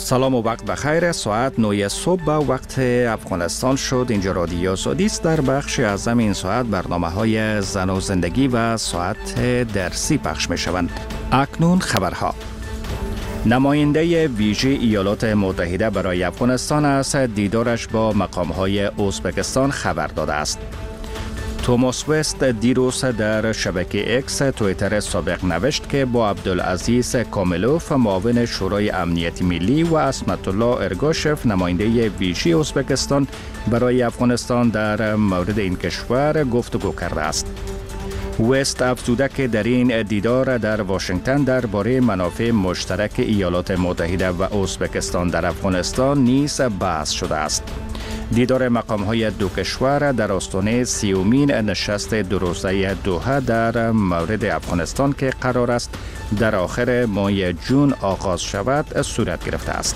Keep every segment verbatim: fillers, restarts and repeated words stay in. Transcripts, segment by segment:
سلام و وقت بخیر. ساعت نه صبح به وقت افغانستان شد. اینجا رادیو آزادی است. در بخش اعظم این ساعت برنامه های زن و زندگی و ساعت درسی پخش می شوند. اکنون خبرها. نماینده ویژه ایالات متحده برای افغانستان از دیدارش با مقام‌های ازبکستان خبر داده است. توماس وست دیروز در شبکه اکس توییتر سابق نوشت که با عبدالعزیز کاملوف معاون شورای امنیت ملی و اسمت الله ارگاشف نماینده ویژه ازبکستان برای افغانستان در مورد این کشور گفتگو کرده است. وست افزوده که در این دیدار در واشنگتن درباره منافع مشترک ایالات متحده و ازبکستان در افغانستان نیز بحث شده است. دیدار مقام‌های دو کشور در آستانه سیومین نشست دو روزه دوحه در مورد افغانستان که قرار است در آخر ماه جون آغاز شود صورت گرفته است.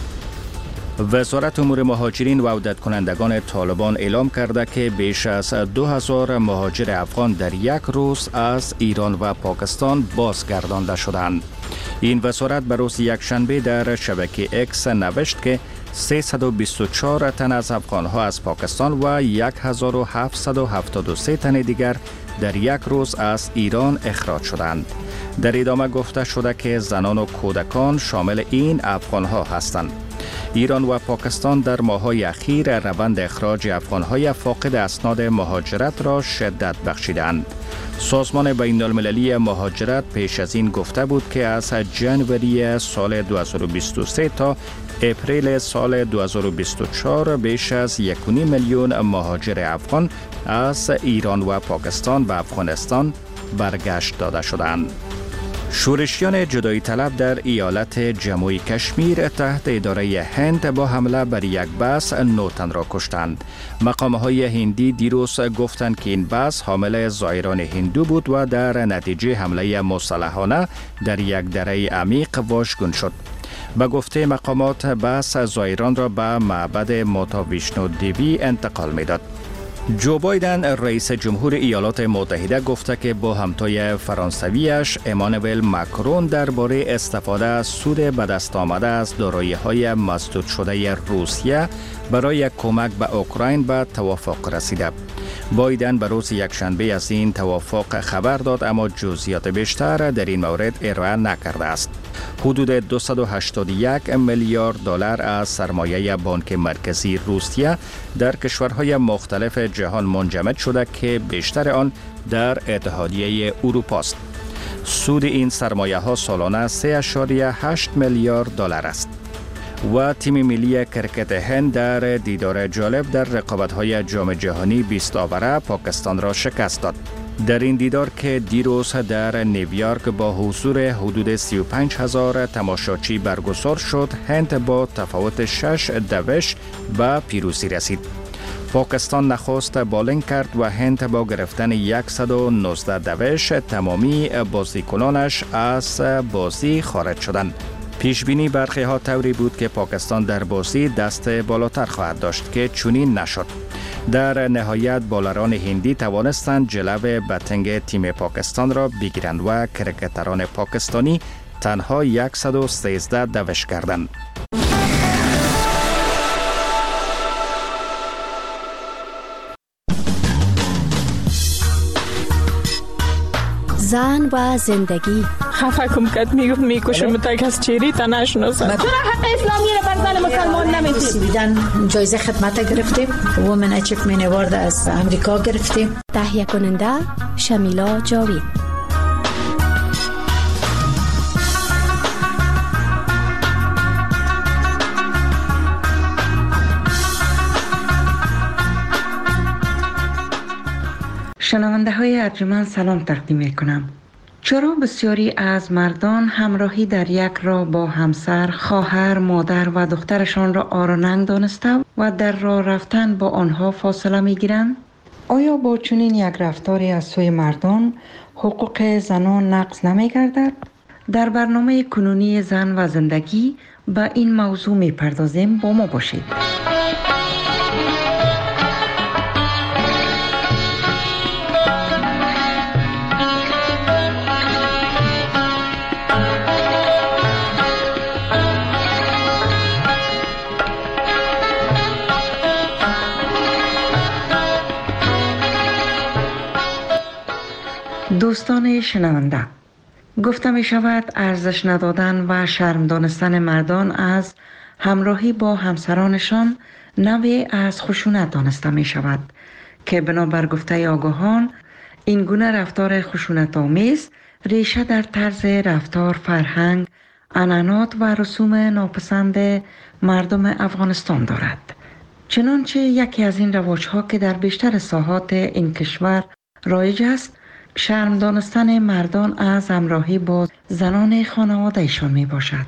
وزارت امور مهاجرین و عودت کنندگان طالبان اعلام کرده که بیش از دو هزار مهاجر افغان در یک روز از ایران و پاکستان بازگردانده شدند. این وزارت به روز یکشنبه در شبکه اکس نوشت که سیصد و بیست و چهار تن از افغانها از پاکستان و هزار و هفتصد و هفتاد و سه تن دیگر در یک روز از ایران اخراج شدند. در ادامه گفته شده که زنان و کودکان شامل این افغانها هستند. ایران و پاکستان در ماه‌های اخیر روند اخراج افغانهای فاقد اسناد مهاجرت را شدت بخشیدند. سازمان بین المللی مهاجرت پیش از این گفته بود که از جنوری سال دو هزار و بیست و سه تا اپریل سال دو هزار و بیست و چهار بیش از یک و نیم میلیون مهاجر افغان از ایران و پاکستان و افغانستان برگشت داده شدند. شورشیان جدایی طلب در ایالت جموعی کشمیر تحت اداره هند با حمله بر یک بس نه تن را کشتند. مقام‌های هندی دیروز گفتند که این بس حامل زائران هندو بود و در نتیجه حمله مسلحانه در یک دره عمیق واژگون شد. به گفته مقامات بس زائران را به معبد ماتا ویشنو دیوی انتقال می‌داد. جو بایدن رئیس جمهور ایالات متحده گفته که با همتای فرانسویش امانوئل ماکرون درباره استفاده از سود به دست آمده از دارایی‌های مسدود شده روسیه برای کمک به اوکراین به توافق رسیده. بایدن به روز یکشنبه از این توافق خبر داد اما جزئیات بیشتر در این مورد ارائه نکرده است. حدود دویست و هشتاد و یک میلیارد دلار از سرمایه بانک مرکزی روسیه در کشورهای مختلف جهان منجمد شده که بیشتر آن در اتحادیه اروپا است. سود این سرمایه ها سالانه سه و هشت میلیارد دلار است. و تیم ملی کرکت هند در دیدار جالب در رقابت‌های جام جهانی بیست آوره پاکستان را شکست داد. در این دیدار که دیروز در نیویورک با حضور حدود سی و پنج هزار تماشاچی برگزار شد، هند با تفاوت شش دوش به پیروزی رسید. پاکستان نخست بالینگ کرد و هند با گرفتن صد و نوزده دوش تمامی بازیکنانش از بازی خارج شدند. پیش بینی برخی ها طوری بود که پاکستان در بازی دست بالاتر خواهد داشت که چنین نشد. در نهایت بالران هندی توانستند جلو بتنگ تیم پاکستان را بگیرند و کرکتران پاکستانی تنها صد و سیزده دوش کردند. زن و زندگی. خفه کم کد میگفت میکشم تا کس چیری تا نشناسن. چرا حق اسلامی رو بر زن مسلمان نمیدید؟ بیدن جایزه خدمت گرفتیم. وومن اچیومنت اوارد از امریکا گرفتیم. تهیه کننده شمیلا جاوید. شنونده های ارجمند سلام تقدیم می کنم. چرا بسیاری از مردان همراهی در یک راه با همسر، خواهر، مادر و دخترشان را آراننگ دانسته و در راه رفتن با آنها فاصله می گیرند؟ آیا با چنین یک رفتاری از سوی مردان حقوق زنان نقض نمی گردد؟ در برنامه کنونی زن و زندگی به این موضوع می پردازیم. با ما باشید. دوستان شنونده، گفته می شود ارزش ندادن و شرم دانستن مردان از همراهی با همسرانشان نوعی از خشونت دانسته می شود که بنابر گفته آگاهان این گونه رفتار خشونت آمیز ریشه در طرز رفتار، فرهنگ، عنعنات و رسوم ناپسند مردم افغانستان دارد. چنانچه یکی از این رواج‌ها که در بیشتر ساحات این کشور رایج است، شرم دانستن مردان از همراهی با زنان خانواده‌شان می باشد.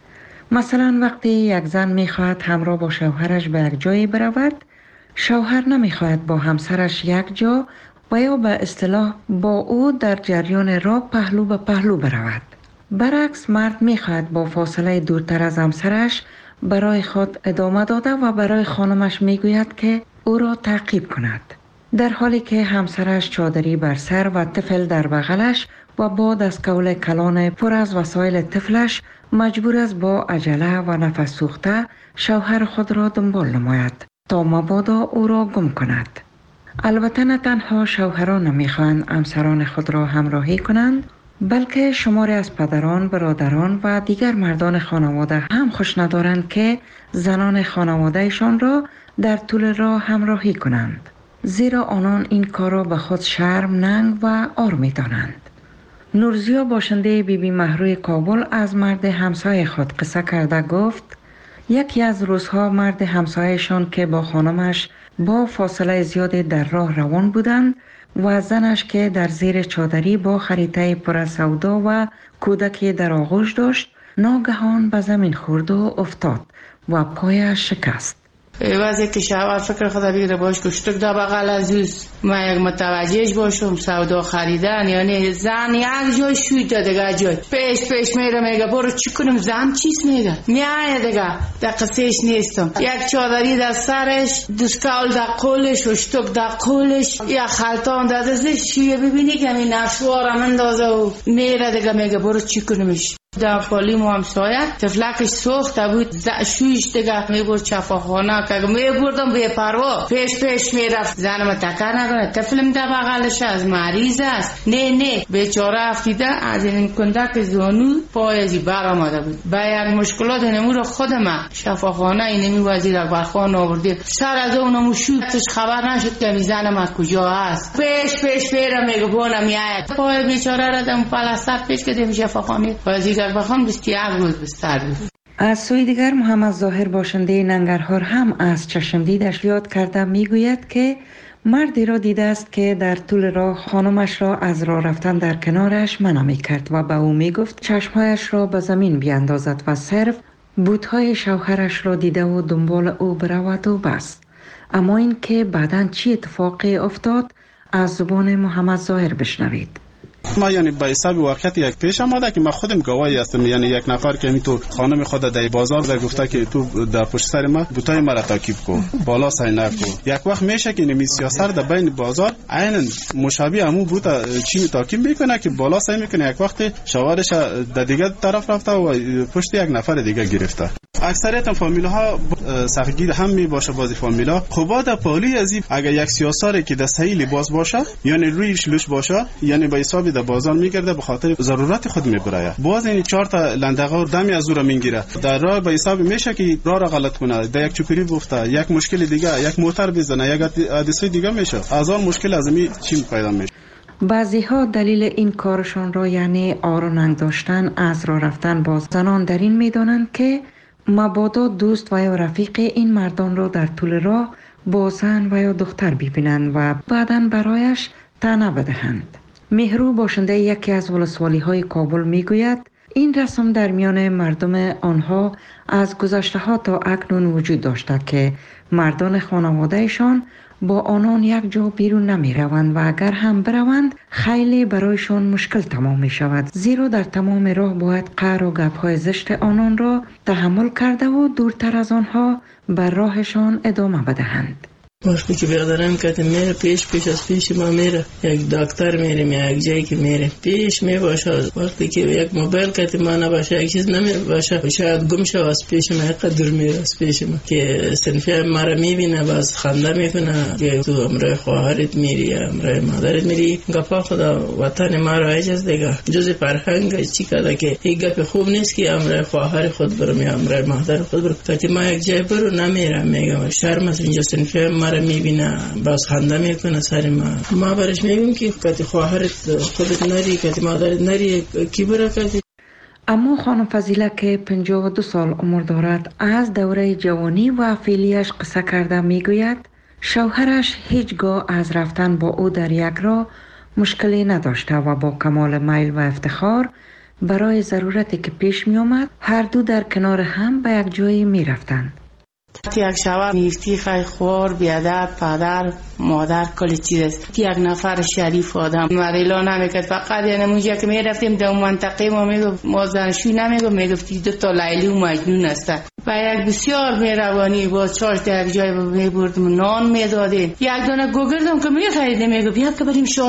مثلا وقتی یک زن می خواهد همراه با شوهرش به یک جایی برود، شوهر نمی خواهد با همسرش یک جا و یا به اصطلاح با او در جریان راه پهلو به پهلو برود. برعکس مرد می خواهد با فاصله دورتر از همسرش برای خود ادامه داده و برای خانمش می گوید که او را تعقیب کند، در حالی که همسرش چادری بر سر و طفل در بغلش و با دستکول کلان پر از وسایل طفلش مجبور است با عجله و نفس سوخته شوهر خود را دنبال نماید تا مبادا او را گم کند. البته نه تنها شوهران نمیخواهند همسران خود را همراهی کنند، بلکه شماری از پدران، برادران و دیگر مردان خانواده هم خوش ندارند که زنان خانوادهشان را در طول راه همراهی کنند، زیرا آنان این کار را به خود شرم، ننگ و عار می دانند. نورزیا باشنده بی بی مهروی کابل از مرد همسایه خود قصه کرده گفت یکی از روزها مرد همسایه‌شان که با خانمش با فاصله زیادی در راه روان بودند و زنش که در زیر چادری با خریطه پر از سودا و کودکی در آغوش داشت ناگهان به زمین خورد و افتاد و پایش شکست. وقتی که شوهر فکر خدا بگیره باش کشتک دا بغل عزیز من یک متوجهش باشم سودا خریدن، یعنی زن یک جای شوید دیگه جای پیش پیش میره میگه برو چی کنم، زن چیز میگه میایه دیگه در قصهش نیستم، یک چادری در سرش، دستکول در قولش، اشتک در قولش، یک خلطان در دستش، شویه ببینی که این نشوارم اندازه و میره دیگه میگه برو چی کنمش. در پالی مو همسایه تفلکش سوخته بود، شویش دیگه میبرد شفاخانه که میبردم بی پروا پیش پیش میرفت، زنم تکر نکنه، طفلم در بغلش از مریض است، نه نه بیچاره افتیده از این کندک زانو پایزی بر آمده بود. با یک مشکلات نمو رو خودم شفاخانه اینمی وزیر اکبرخان آورده، سر از اونمو شویتش خبر نشد که زنم از کجا است، پیش پیش میرم میگه بونم میاید پای بیچاره را دم پلاستر پیش کردیم شفاخانه وزیر بخوام بیست و یک روز بستر بود. از سوی دیگر محمد ظاهر باشنده ننگرهار هم از چشمدیدش یاد کرده میگوید که مردی را دیده است که در طول راه خانمش را از راه رفتن در کنارش منع میکرد و به او میگفت چشمهایش را به زمین بیاندازد و صرف بوتهای شوهرش را دیده و دنبال او برود و بس. اما این که بعداً چی اتفاقی افتاد از زبان محمد ظاهر بشنوید. ما یعنی به حساب واقعیت یک پیش آمده که من خودم گواهی هستم، یعنی یک نفر که می تو خانم خود در بازار در گفته که تو در پشت سر ما بوتای مرا تعقیب کن بالا سینر کن، یک وقت میشه که نمی سیاست در بین بازار عیناً مشابه همون بوتا چی تعقیب میکنه که بالا سین میکنه، یک وقت شوهرش در دیگه طرف رفته و پشت یک نفر دیگه گرفته. اکثریت فامیل ها سخگیر هم می باشه بازی فامیل ها خوبا در پالی ازی اگر یک سیاساری که در صحیح لباس باشه یعنی رویش لوش باشه یعنی به حساب در بازار میگرده به خاطر ضرورت خود میبره، باز این چهار تا لندغه دمی از او را میگیره در راه به حساب میشه که راه را غلط کنه، در یک چوکری بفته، یک مشکل دیگه، یک موتور بزنه، یک حادثه دیگه میشه، از اون مشکل از می چی پیدا میشه. بعضی ها دلیل این کارشان را یعنی آر و ننگ داشتن از راه رفتن با زنان در این میدانند که مبادا دوست و یا رفیق این مردان را در طول راه با زن و یا دختر ببینند و بعداً برایش طعنه بدهند. مهرو باشنده یکی از ولسوالی های کابل میگوید این رسم در میان مردم آنها از گذشته ها تا اکنون وجود داشته که مردان خانوادهشان با آنان یک جا بیرون نمی روند و اگر هم بروند خیلی برایشان مشکل تمام می شود، زیرا در تمام راه باید قهر و گپ‌های زشت آنان را تحمل کرده و دورتر از آنها بر راهشان ادامه بدهند. وقتی که بیادرم که میره پیش پیش از پیش ما میره، یک دکتر میریم یک جایی که میره پیش می باشه. وقتی که یک موبایل که ما نباشه یک چیز نمی باشه شاید گم شه از پیش ما، قدر میره از پیش ما که صنفی ما را میبینه باز خنده میکنه که تو امرای خواهرت میری امرای مادرت میری. گپا خدا وطن ما را اجاز دیگه جز فرهنگ چی کده که این گپ خوب نیست که امرای خواهر خود برم یا امرای مادر خود برم. که ما یک جای برو نمیرم میگم شرم از اینجا صنفی ما را میبینه باز خنده میکنه سر ما. ما برش میگم که کتی خواهرت خودت نری کتی مادرت نری کی برا کتی. اما خانم فضیله که پنجاه و دو سال عمر دارد از دوره جوانی و فعلیش قصه کرده میگوید شوهرش هیچگاه از رفتن با او در یک راه مشکلی نداشته و با کمال میل و افتخار برای ضرورتی که پیش می آمد هر دو در کنار هم به یک جایی می رفتند. یک شوهر نیستی خیلی خوار بیادر پدر مادر کلی چیز است. یک نفر شریف آدم مریلا نمیکرد، فقط یعنی اونجا که میرفتیم در منطقه ما میگفت ما زنشوی نمیگفت میگفتی دو تا لیلی و مجنون است. و یک بسیار مهربانی با چاش در یک جای میبردم نان میدادیم یک دانه گوگردم که میخریدیم میگفت بیا که بریم شال.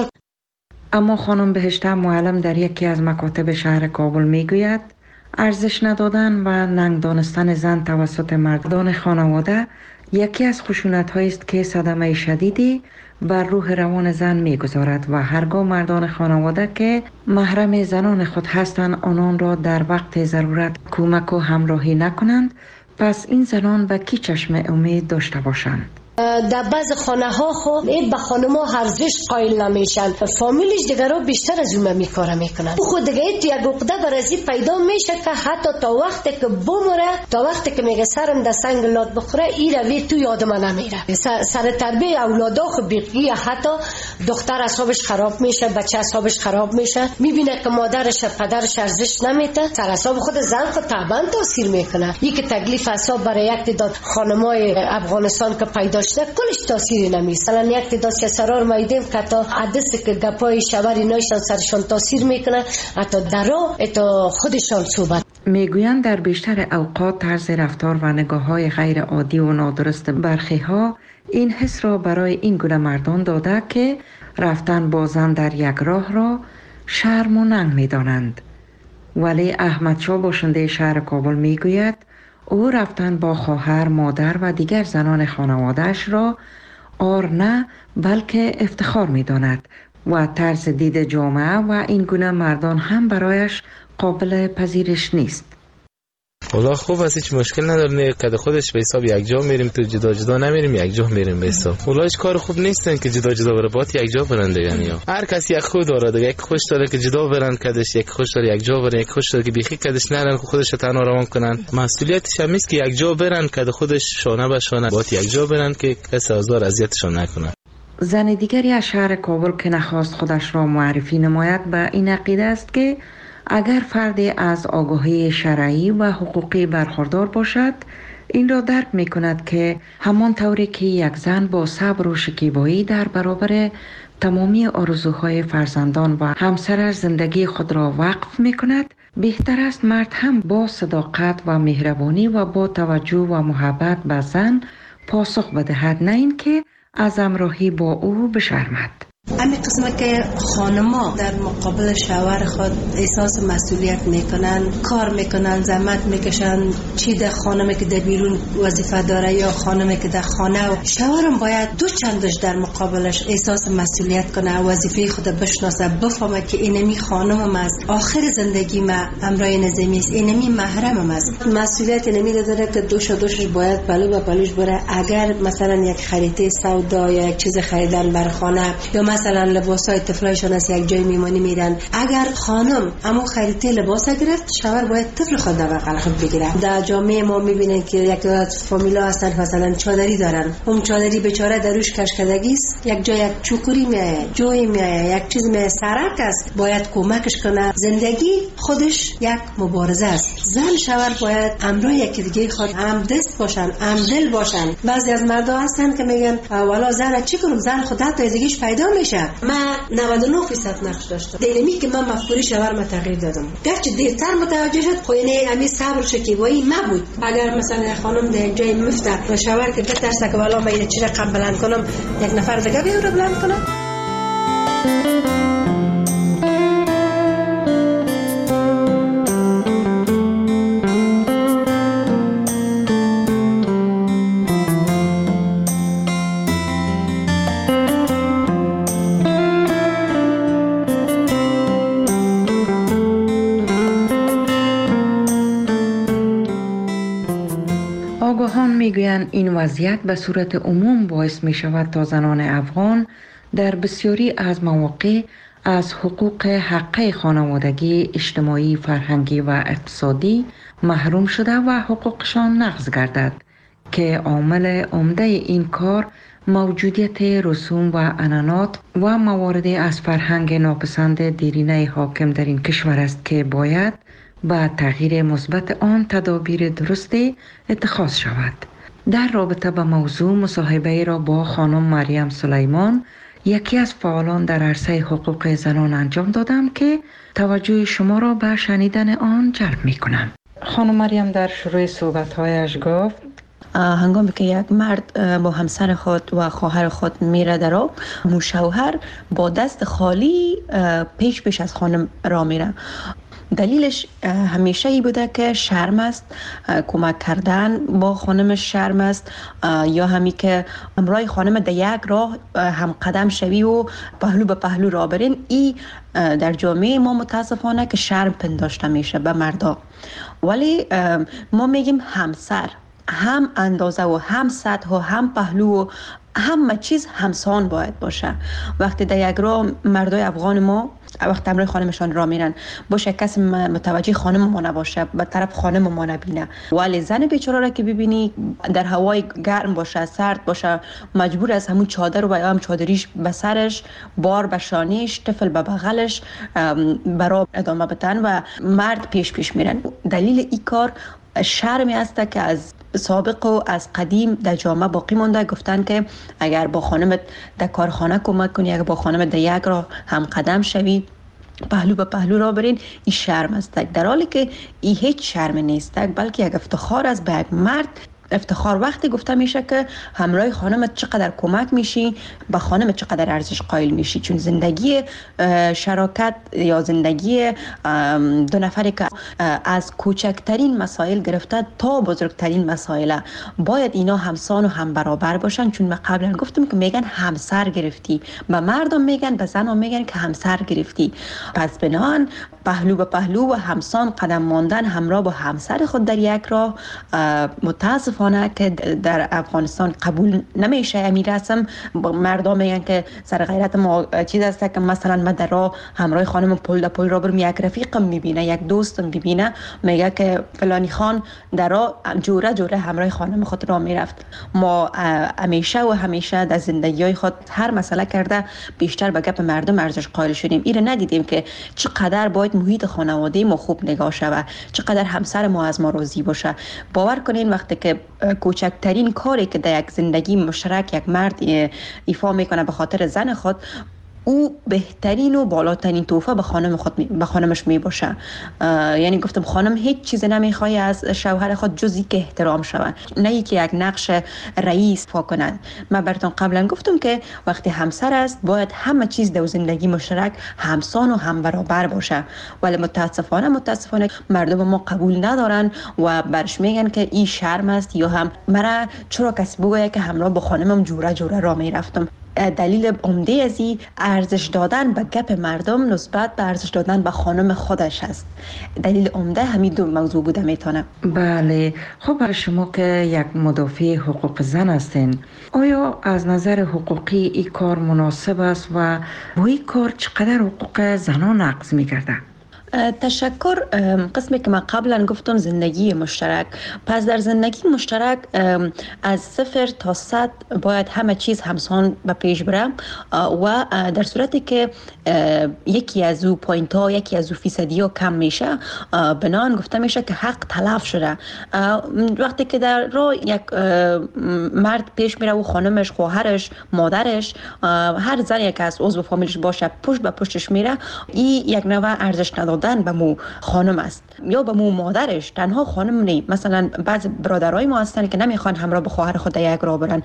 اما خانم بهشته معلم در یکی از مکاتب شهر کابل میگوید ارزش ندادن و ننگ دانستن زن توسط مردان خانواده یکی از خشونت‌هایی است که صدمه شدیدی بر روح روان زن می‌گذارد و هرگاه مردان خانواده که محرم زنان خود هستند آنان را در وقت ضرورت کمک و همراهی نکنند، پس این زنان به کی چشم امید داشته باشند؟ در بعض خانه ها خب این به خانم ها ارزش قائل نمیشن، فامیلش دیگر رو بیشتر از اون میکاره میکنن. خود دیگه تو یک عقده برازی پیدا میشه که حتی تا وقتی که بمره تا وقتی که میگه سرم در سنگ لات بخوره این روی تو یادم نمیره. سر, سر تربیه اولادا خب بیقی حتی دختر اعصابش خراب میشه، بچه اعصابش خراب میشه، میبینه که مادرش پدرش ارزش نمیده، سر اعصاب خود زن خود طبعا تاثیر میکنه. یک تکلیف اعصاب برای یک تعداد خانمای افغانستان که پیدا کلش تاثیری نمیست. مثلا یک تعداد سرار ما دیدیم که تا حدث که گپای شوری نایشان سرشان تاثیر میکنه، حتی درا تا خودشان صحبت میگویند در بیشتر اوقات طرز رفتار و نگاه‌های غیر عادی و نادرست برخی ها این حس را برای این گونه مردان داده که رفتن با زن در یک راه را شرم و ننگ میدانند. ولی احمد شاه باشنده شهر کابل میگوید او رفتن با خواهر، مادر و دیگر زنان خانواده‌اش را آر نه بلکه افتخار می داند و طرز دید جامعه و این گونه مردان هم برایش قابل پذیرش نیست. والله خوب است، هیچ مشکل نداره. نه کده خودش به حساب یک جا میریم تو جدا جدا نمیریم یک جا میریم به حساب. والله هیچ کار خوب نیستن که جدا جدا بره بات یک جا برنده. یعنی هر کسی یک خود داره دیگه، یک خوش داره که جدا برن کدش، یک خوش داره یک جا بره، یک خوش داره که بیخی کدش نرن خودش تنها روان کنن. مسئولیتش هم است که یک جا برن کده خودش شانه به شانه بات یک جا برن که کسی آزار اذیتشون نکنه. زن دیگری از شهر کابل که نخواست خودش را معرفی نماید به این عقیده است که اگر فردی از آگاهی شرعی و حقوقی برخوردار باشد این را درک می کند که همان طوری که یک زن با صبر و شکیبایی در برابر تمامی آرزوهای فرزندان و همسرش زندگی خود را وقف می کند، بهتر است مرد هم با صداقت و مهربانی و با توجه و محبت به زن پاسخ بدهد، نه اینکه از همراهی با او بشرمد. همین قسمه که خانما در مقابل شوهر خود احساس مسئولیت میکنن، کار میکنن، زحمت میکشن، چی در خانمی که در بیرون وظیفه داره یا خانمی که در خانه، و شوهرم باید دو چندش در مقابلش احساس مسئولیت کنه، وظیفه خود بشناسه، بفهمه که اینمی خانمم است، آخر زندگی ما امرای نظامی است، اینمی محرمم است. مسئولیت اینمی داره که دوش دوشش باید پلو به پلوش بره. اگر مثلا یک خرید سودا یا یک چیز خریدن بر خانه یا مثلا لباسای طفلایشان از یک جای میمانی میرن، اگر خانم اما خریده لباس گرفت، شوهر باید طفل خود در بغل خود بگیره. در جامعه ما میبینن که یک فامیلا هستن مثلا چادری دارن، اون چادری بیچاره دروش کشکدگی است، یک جای یک چوکوری میایه، جوی میایه، یک چیز میایه، سرک است، باید کمکش کنه. زندگی خودش یک مبارزه است. زن شوهر باید امرای یکی دیگه خود هم دست باشن، هم دل باشن. بعضی از مردا هستن که میگن والا زن چی کنم، زن خودت تا دیگهش پیدا میشه میشه. من نود و نه درصد نقش داشتم. دلیمی که من مفکوری شوهر ما تغییر دادم. گرچه دیرتر متوجه شد، خو اینه امی صبر شکیبایی ما بود. اگر مثلا خانم در جای مفته و شوهر که بترسه که والا من اینه چی رقم بلند کنم، یک نفر دیگه بیاره بلند کنم. آگاهان میگویند این وضعیت به صورت عموم باعث می شود تا زنان افغان در بسیاری از مواقع از حقوق حقه خانوادگی، اجتماعی، فرهنگی و اقتصادی محروم شده و حقوقشان نقض گردد که عامل عمده این کار موجودیت رسوم و عنعنات و مواردی از فرهنگ ناپسند دیرینه حاکم در این کشور است که باید با تغییر مثبت آن تدابیر درستی اتخاذ شود. در رابطه با موضوع مصاحبه را با خانم مریم سلیمان، یکی از فعالان در عرصه حقوق زنان انجام دادم که توجه شما را به شنیدن آن جلب می کنم. خانم مریم در شروع صحبت‌هایش گفت هنگامی که یک مرد با همسر خود و خواهر خود میره در آب، شوهر با دست خالی پیش پیش از خانم را میره. دلیلش همیشه ای بوده که شرم است، کمک کردن با خانمش شرم است، یا همی که همراه خانم در یک راه هم قدم شوی و پهلو به پهلو را برین. ای در جامعه ما متاسفانه که شرم پنداشته میشه به مردا، ولی ما میگیم همسر هم اندازه و هم سطح و هم پهلو و همه چیز همسان باید باشه. وقتی در یک راه مردای افغان ما وقتی همراه خانمشان را میرن باشه کسی متوجه خانم ما نباشه، به طرف خانم ما نبینه، ولی زن بیچاره را که ببینی در هوای گرم باشه، سرد باشه، مجبور از همون چادر و هم چادریش به سرش، بار به شانیش، طفل به بغلش برای ادامه بدن و مرد پیش پیش میرن. دلیل این کار شرمی است که از سابق و از قدیم در جامعه باقی مونده. گفتن که اگر با خانمت در کارخانه کمک کنی، اگر با خانمت در یک راه هم قدم شوی، پهلو به پهلو را برین، این شرم است. در حالی که این هیچ شرم نیست، بلکه یک افتخار است به یک مرد. افتخار وقتی گفته میشه که همراه خانمت چقدر کمک میشی، به خانمت چقدر ارزش قائل میشی. چون زندگی شراکت یا زندگی دو نفری که از کوچکترین مسائل گرفته تا بزرگترین مسائل باید اینا همسان و هم برابر باشن. چون من قبلا گفتم که میگن همسر گرفتی، به مردم میگن، به زنان میگن که همسر گرفتی. پس بنان پهلو به پهلو و همسان قدم ماندن همراه با همسر خود در یک راه متاسف که در افغانستان قبول نمیشه. امی رسم مردم میگن که سر غیرت ما چیز است که مثلا من در راه همراه خانم پل در پل را برم، یک رفیقم میبینه، یک دوستم میبینه، میگه که فلانی خان در راه جوره جوره همراه خانم خود را میرفت. ما همیشه و همیشه در زندگی های خود هر مسئله کرده بیشتر به گپ مردم ارزش قائل شدیم. ایره ندیدیم که چقدر باید محیط خانواده ما خوب نگاه شود، چقدر همسر ما از ما راضی باشه. باور کنین وقتی که کوچکترین کاری که در یک زندگی مشترک یک مرد ایفا میکنه به خاطر زن خود، او بهترین و بالاترین تحفه به خانم خود می... به خانمش می باشه. یعنی گفتم خانم هیچ چیز نمیخواد از شوهر خود جز که احترام شود، نه اینکه یک نقش رئیس ایفا کند. من براتون قبلا گفتم که وقتی همسر است باید همه چیز در زندگی مشترک همسان و هم برابر باشه، ولی متاسفانه متاسفانه مردم ما قبول ندارن و برش میگن که این شرم است، یا هم مرا چرا کسی بگه که همراه با خانمم جوره جوره را میرفتم. دلیل عمده از این ارزش دادن به گپ مردم نسبت به ارزش دادن به خانم خودش است. دلیل عمده همین دو موضوع بوده میتونه. بله، خب برای شما که یک مدافع حقوق زن هستین، آیا از نظر حقوقی این کار مناسب است و با این کار چقدر حقوق زنان نقض میگرده؟ تشکر. قسمی که من قبلا گفتم زندگی مشترک، پس در زندگی مشترک از صفر تا صد باید همه چیز همسان به پیش بره و در صورتی که یکی از او پوینت ها یکی از او فیصدی ها کم میشه بنان گفته میشه که حق تلف شده. وقتی که در راه یک مرد پیش میره و خانمش، خواهرش، مادرش، هر زنی که از عضو فامیلش باشه پشت به پشتش میره، این یک نوع ارزش ندادن به مو خانم است یا به مو مادرش. تنها خانم نه، مثلا بعض برادرای ما هستن که نمیخوان همراه به خواهر خود یک راه برن،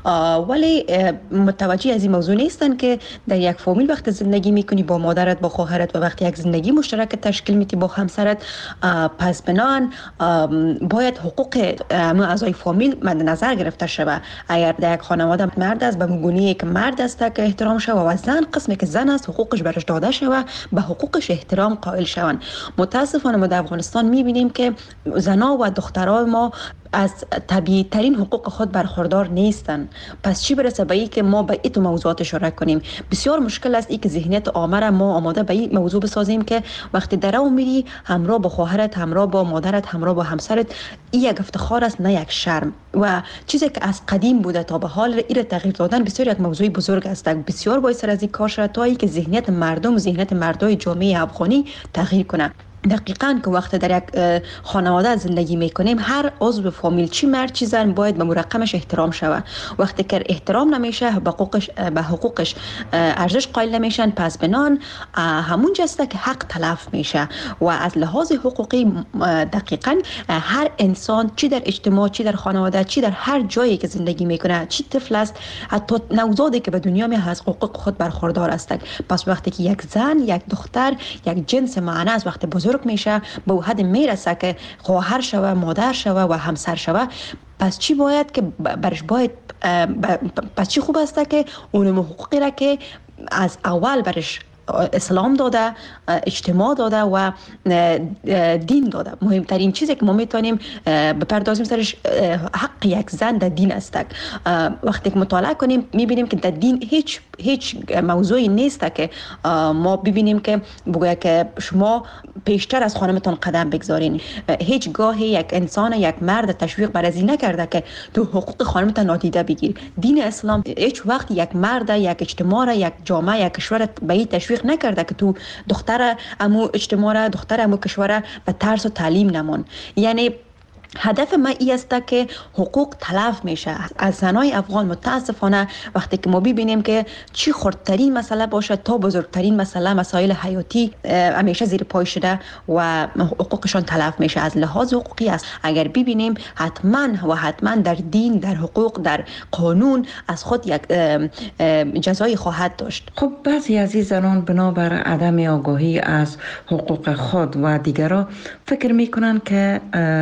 ولی متوجه از این موضوع نیستن که در یک فامیل وقت زندگی میکنی با مادرت، با خواهرت و وقتی یک زندگی مشترک تشکیل میدی با همسرت، پس بنان باید حقوق اعضای فامیل مد نظر گرفته شود. اگر در یک خانواده مرد است به گونه‌ای که مرد است که احترام شود و زن قسمی که زن است حقوقش برش داده شود، به حقوقش احترام قائل شوند. متاسفانه ما در افغانستان میبینیم که زنا و دخترای ما از طبیعی ترین حقوق خود برخوردار نیستن. پس چی برسه به این که ما به این موضوعات اشاره کنیم؟ بسیار مشکل است این که ذهنیت عامه را ما آماده به این موضوع بسازیم که وقتی در اون میری همراه با خواهرت، همراه با مادرت، همراه با همسرت، این یک افتخار است نه یک شرم. و چیزی که از قدیم بوده تا به حال این تغییر دادن بسیار یک موضوع بزرگ است. بسیار باید سر از این کار شد تا اینکه ذهنیت مردم و ذهنیت مردای جامعه افغانی تغییر کنه. دقیقاً که وقت در یک خانواده زندگی میکنیم هر عضو فامیل چی مرد چی زن باید به مرقمش احترام شود. وقتی که احترام نمیشه به حقوقش به حقوقش ارزش قائل نمیشن، پس بنان همون جسته که حق تلف میشه. و از لحاظ حقوقی دقیقاً هر انسان چی در اجتماع، چی در خانواده، چی در هر جایی که زندگی میکنه، چی طفل است، حتی نوزادی که به دنیا می از حقوق خود برخوردار است. پس وقتی که یک زن، یک دختر، یک جنس معنی است وقتی بزرگ میشه به حد میرسه که خواهر شوه، مادر شوه و همسر شوه، پس چی باید که برش باید پس چی خوب است که اون حقوقی را که از اول برش اسلام داده، اجتماع داده و دین داده. مهمترین چیزی که ما میتونیم بپردازیم سرش حق یک زن در دین است. وقتی که مطالعه کنیم میبینیم که در دین هیچ هیچ موضوعی نیست که ما ببینیم که بگوید که شما پیشتر از خانمتان قدم بگذارین. هیچ گاهی یک انسان، یک مرد تشویق بر از این نکرده که تو حقوق خانمتان نادیده بگیر. دین اسلام هیچ وقت یک مرد، یک اجتماع، یک جامعه، یک کشور به این تشویق نکرده که تو دختر امو اجتماع، دختر امو کشور به ترس و تعلیم نمون. یعنی هدف ما این است که حقوق تلف میشه از زنای افغان. متاسفانه وقتی که ما ببینیم که چی خردترین مسئله باشه تا بزرگترین مسئله، مسائل حیاتی همیشه زیر پای شده و حقوقشان تلف میشه. از لحاظ حقوقی است اگر ببینیم حتما و حتما در دین، در حقوق، در قانون از خود یک جزایی خواهد داشت. خب بعضی از این زنان بنابر عدم آگاهی از حقوق خود و دیگران فکر میکنن که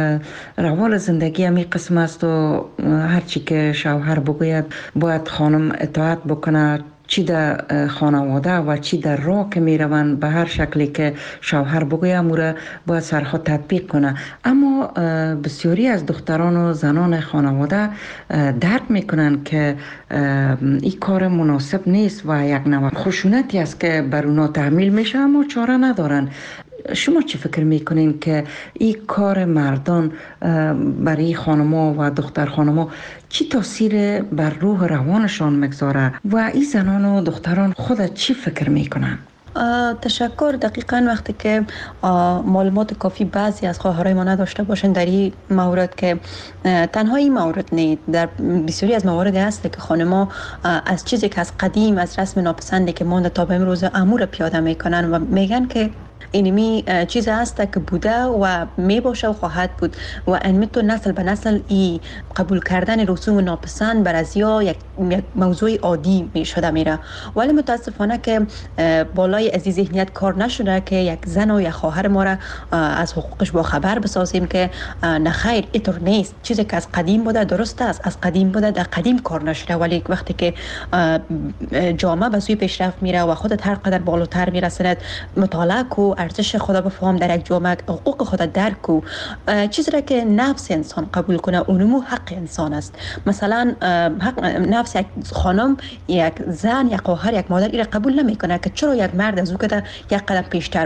روال زندگی همی قسم است و هرچی که شوهر بگوید باید خانم اطاعت بکنه، چی در خانواده و چی در راه که می روند به هر شکلی که شوهر بگوید موره باید سرها تطبیق کنه. اما بسیاری از دختران و زنان خانواده درک می کنند که این کار مناسب نیست و یک نوع خشونتی است که بر اونا تحمیل میشه اما چاره ندارن. شما چی فکر میکنین که این کار مردان برای خانما و دختر خانما چی تاثیر بر روح روانشان مگذاره و این زنان و دختران خود چی فکر میکنن؟ تشکر. دقیقاً وقتی که معلومات کافی بعضی از خواهرای ما نداشته باشن در این مورد، که تنها این مورد نه، در بسیاری از موارد هست که خانما از چیزی که از قدیم، از رسم ناپسندی که مونده تا به امروز امور پیاده میکنن و میگن که اینمی چیز هست که بوده و می باشه و خواهد بود و انمی تو نسل به نسل ای قبول کردن رسوم ناپسند بر از یا یک موضوع عادی می شده میره. ولی متاسفانه که بالای از این ذهنیت کار نشده که یک زن و یک خواهر ما را از حقوقش با خبر بسازیم که نه خیر اینطور نیست. چیزی که از قدیم بوده درست است، از قدیم بوده در قدیم کار نشده، ولی وقتی که جامعه به سوی پیشرفت میره و خودت هر قدر بالاتر میرسند، مطالعه کو، ارزش خدا بفهم، در یک جامعه حقوق خدا درک کو، چیزی را که نفس انسان قبول کنه اونمو حق انسان است. مثلا حق نفس یک خانم، یک زن، یک خواهر، یک مادر این را قبول نمیکنه که چرا یک مرد از او که یک قدم پیشتر بره.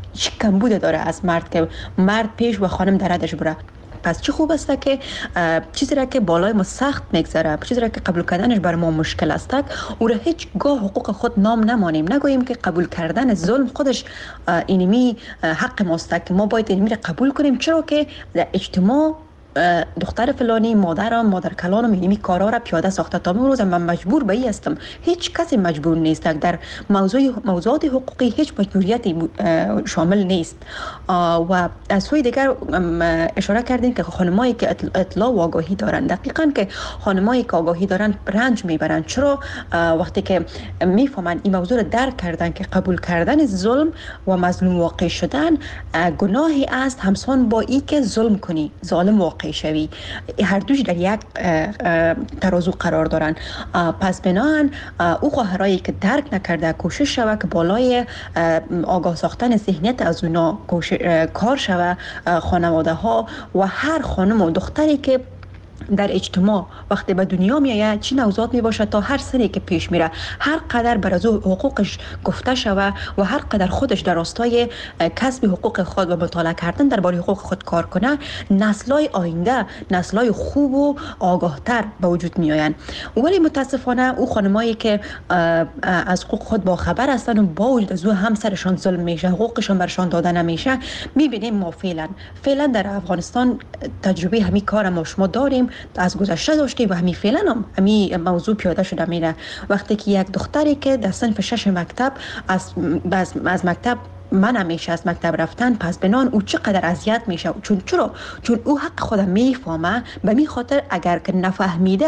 چی کمبود داره از مرد که مرد پیش و خانم در ردش بره. پس چه خوب است که چیزی را که بالای ما سخت میگذره، چیزی را که قبول کردنش بر ما مشکل است، او را هیچ گاه حقوق خود نام نمانیم، نگوییم که قبول کردن ظلم خودش اینمی حق ماست که ما باید اینمی را قبول کنیم، چرا که در اجتماع دختر فلانی مادرم مادر کلانم اینمی کارا را پیاده ساخته. تا امروز من مجبور به این هستم، هیچ کسی مجبور نیست. در موضوع موضوعات حقوقی هیچ مجبوریتی شامل نیست. و از سوی دیگر اشاره کردیم که خانمایی که اطلاع و آگاهی دارن، دقیقاً که خانمایی که آگاهی دارن رنج میبرن. چرا؟ وقتی که میفهمن این موضوع را درک کردن که قبول کردن ظلم و مظلوم واقع شدن گناهی است همسان با این که ظلم کنی، ظالم واقع شوی، هر دوش در یک ترازو قرار دارن. پس بناهن او خواهرایی که درک نکرده کوشش شوه که بالای آگاه ساختن ذهنیت از اونا کار شوه. خانواده ها و هر خانم و دختری که در اجتماع وقتی به دنیا میایه چی نوزاد میباشه تا هر سری که پیش میره هر قدر بر از حقوقش گفته شوه و هر قدر خودش در راستای کسب حقوق خود و مطالعه کردن درباره حقوق خود کار کنه، نسل‌های آینده نسل‌های خوب و آگاهتر به وجود میآیند. ولی متاسفانه او خانمایی که از حقوق خود با خبر هستن و با وجود از او همسرشان ظلم میشه، حقوقشان برشان داده نمیشه، میبینیم ما فعلا فعلا در افغانستان تجربه همین کار ما شما داریم، از گذشته داشتیم و همین فعلا هم همین موضوع پیاده شده میره. وقتی که یک دختری که در صنف شش مکتب از از مکتب من همیشه از مکتب رفتن، پس بنان او چقدر اذیت میشه. چون چرا؟ چون او حق خودم میفهمه، به می خاطر اگر که نفهمیده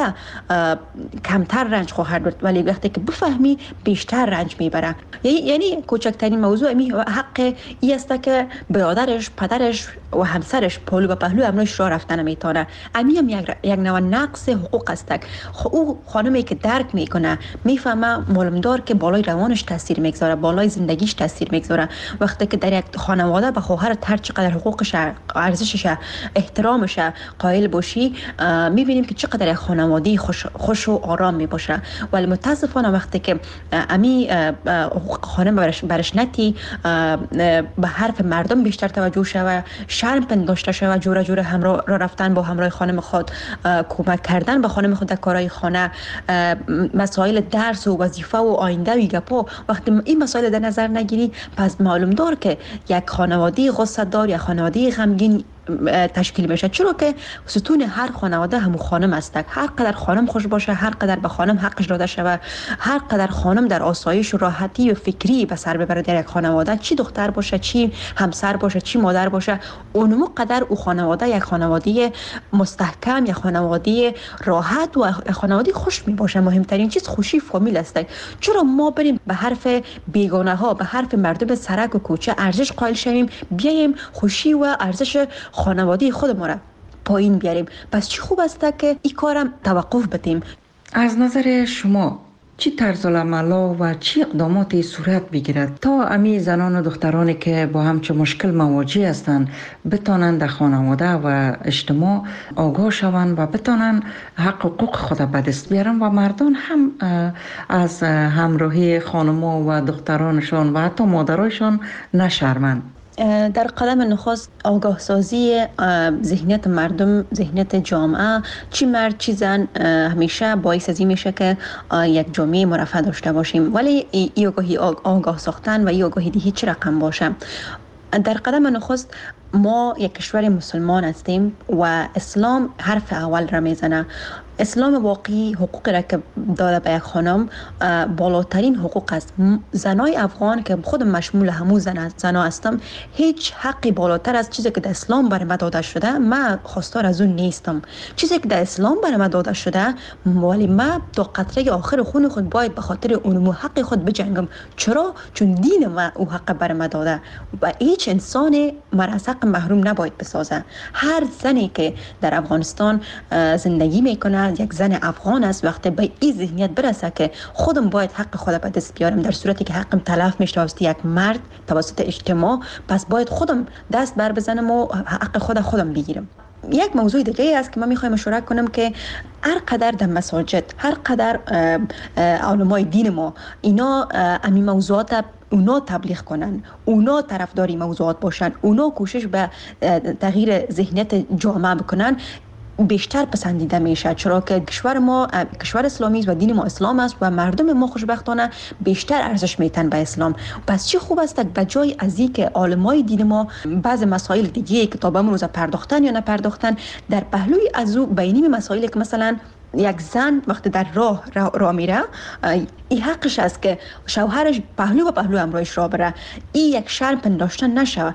کمتر رنج خواهد برد، ولی وقتی که بفهمی بیشتر رنج میبره. یعنی یعنی کوچکترین موضوع امی حق ای است که برادرش، پدرش و همسرش پهلو به پهلو امروز راه رفتن نمیتونه. امی هم یک یک نوع نقص حقوق است. او خانمی که درک میکنه میفهمه معلومدار که بالای روانش تاثیر میگذاره، بالای زندگیش تاثیر میگذاره. وقتی که در یک خانواده به خواهر هر چقدر حقوقش، ارزشش، احترامش قائل باشی، میبینیم که چقدر یک خانواده خوش, خوش و آرام میباشه. ولی متاسفانه وقتی که امی حقوق خانم برش, برش نتی به حرف مردم بیشتر توجه شوه، شرم پنداشته شوه، جوره جوره همراه را رفتن با همراه خانم خود، کمک کردن به خانم خود در کارهای خانه، مسائل درس و وظیفه و آینده و گپا، وقتی این مسائل در نظر نگیری، پس معلوم دار که یک خانواده غصه دار یا خانواده غمگین تشکیل میشه. چرا که ستون هر خانواده همو خانم است. هر قدر خانم خوش باشه، هر قدر به خانم حقش داده شود، هر قدر خانم در آسایش و راحتی و فکری به سر ببره در یک خانواده، چی دختر باشه، چی همسر باشه، چی مادر باشه، اونمو قدر او خانواده یک خانواده مستحکم، یک خانواده راحت و خانواده خوش می باشه. مهمترین چیز خوشی فامیل است. چرا ما بریم به حرف بیگانه ها، به حرف مردم سرک و کوچه ارزش قائل شویم، بیایم خوشی و ارزش خانواده خود ما را پایین بیاریم؟ پس چی خوب است که این کارم توقف بدیم. از نظر شما چی طرز العمل و چی اقداماتی صورت بگیرد تا امی زنان و دخترانی که با همچه مشکل مواجه هستند بتانند در خانواده و اجتماع آگاه شوند و بتانند حق حقوق خود به دست بیارن و مردان هم از همراهی خانما و دخترانشان و حتی مادرایشان نشرمند؟ در قدم نخست آگاه سازی ذهنیت مردم، ذهنیت جامعه، چی مرد چی زن، همیشه باعث از این میشه که یک جامعه مرفه داشته باشیم. ولی ای آگاهی آگاه ساختن و ای آگاهی دیگه چی رقم باشه؟ در قدم نخست ما یک کشور مسلمان هستیم و اسلام حرف اول را میزنه. اسلام واقعی حقوق را که داده به یک خانم بالاترین حقوق است. زنای افغان که خودم مشمول همون زن زنا هستم، هیچ حقی بالاتر از چیزی که در اسلام برای من داده شده من خواستار از اون نیستم. چیزی که در اسلام برای من داده شده، ولی من تا قطره آخر خون خود باید به خاطر اون حق خود بجنگم. چرا؟ چون دین ما او حق برای من داده و هیچ انسان مرزق محروم نباید بسازه. هر زنی که در افغانستان زندگی میکنه یک زن افغان است. وقتی به این ذهنیت برسه که خودم باید حق خودم به دست بیارم، در صورتی که حقم تلف میشه توسط یک مرد توسط اجتماع، پس باید خودم دست بر بزنم و حق خود خودم بگیرم. یک موضوع دیگه است که من میخوایم اشاره کنم که هر قدر در مساجد، هر قدر علمای دین ما اینا امی موضوعات اونا تبلیغ کنن، اونا طرفداری موضوعات باشن، اونا کوشش به تغییر ذهنیت جامعه بکنن، بیشتر پسندیده میشه، چرا که کشور ما کشور اسلامی است و دین ما اسلام است و مردم ما خوشبختانه بیشتر ارزش میتن به اسلام. پس چی خوب است به جای از اینکه عالمای دین ما بعض مسائل دیگه که تا به امروز پرداختن یا نپرداختن، در پهلوی از او بینی مسائلی که مثلا یک زن وقتی در راه راه, راه میره، این حقش است که شوهرش پهلو و پهلو امرایش را بره. این یک شرم پنداشته نشه.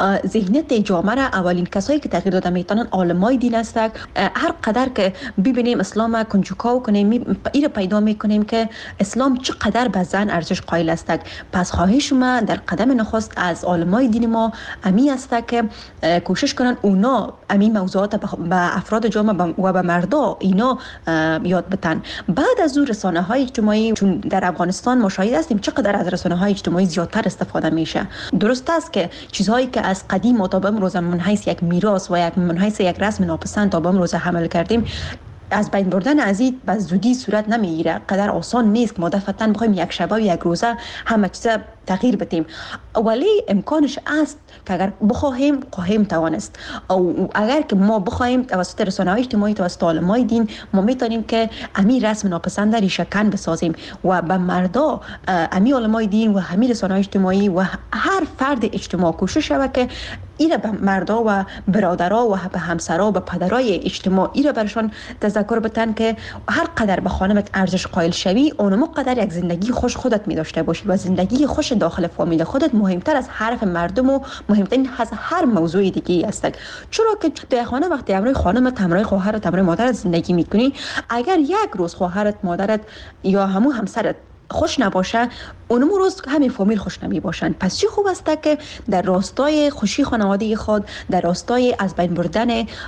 ذهنیت جامعه را اولین کسایی که تغییر داده میتونن عالمای دین است. هر قدر که ببینیم اسلام کنجکاو کنیم، این پیدا میکنیم که اسلام چقدر به زن ارزش قائل است. پس خواهش ما در قدم نخست از عالمای دین ما امی است که کوشش کنن اونا امی موضوعات به افراد جامعه و به مردا اینا یاد بتن. بعد از اون رسانه های اجتماعی، چون در افغانستان ما شاهد هستیم چقدر از رسانه های اجتماعی زیادتر استفاده میشه. درست است که چیزهایی که از قدیم تا به امروز من حیث یک میراث و یک من حیث یک رسم ناپسند تا به امروز حمل کردیم، از بین بردن از این به زودی صورت نمیگیره. قدر آسان نیست که ما دفعتاً بخوایم یک شب و یک روزه همه چیز تغییر بدیم، ولی امکانش است که اگر بخواهیم خواهیم توانست. او اگر که ما بخواهیم توسط رسانه‌های اجتماعی، توسط علمای دین، ما میتونیم که امی رسم ناپسند ریشه کن بسازیم و به مردا امی علمای دین و همین رسانه‌های اجتماعی و هر فرد اجتماع کوشش شود که ایره به مردا و برادرها و به همسرها و به پدرای اجتماع ایره برشان تذکر بتن که هر قدر به خانمت ارزش قائل شوی، اونم قدر یک زندگی خوش خودت می داشته باشی و زندگی خوش داخل فامیل خودت مهمتر از حرف مردم و مهمتر از هر موضوع دیگه است. چرا که در خانه وقتی امروی خانمت، امروی خواهرت، امروی مادرت زندگی میکنی، اگر یک روز خواهرت، مادرت یا همو همسرت خوش نباشه، اونم روز همین فامیل خوش نمی باشند. پس چی خوب است که در راستای خوشی خانوادگی خود، در راستای از بین بردن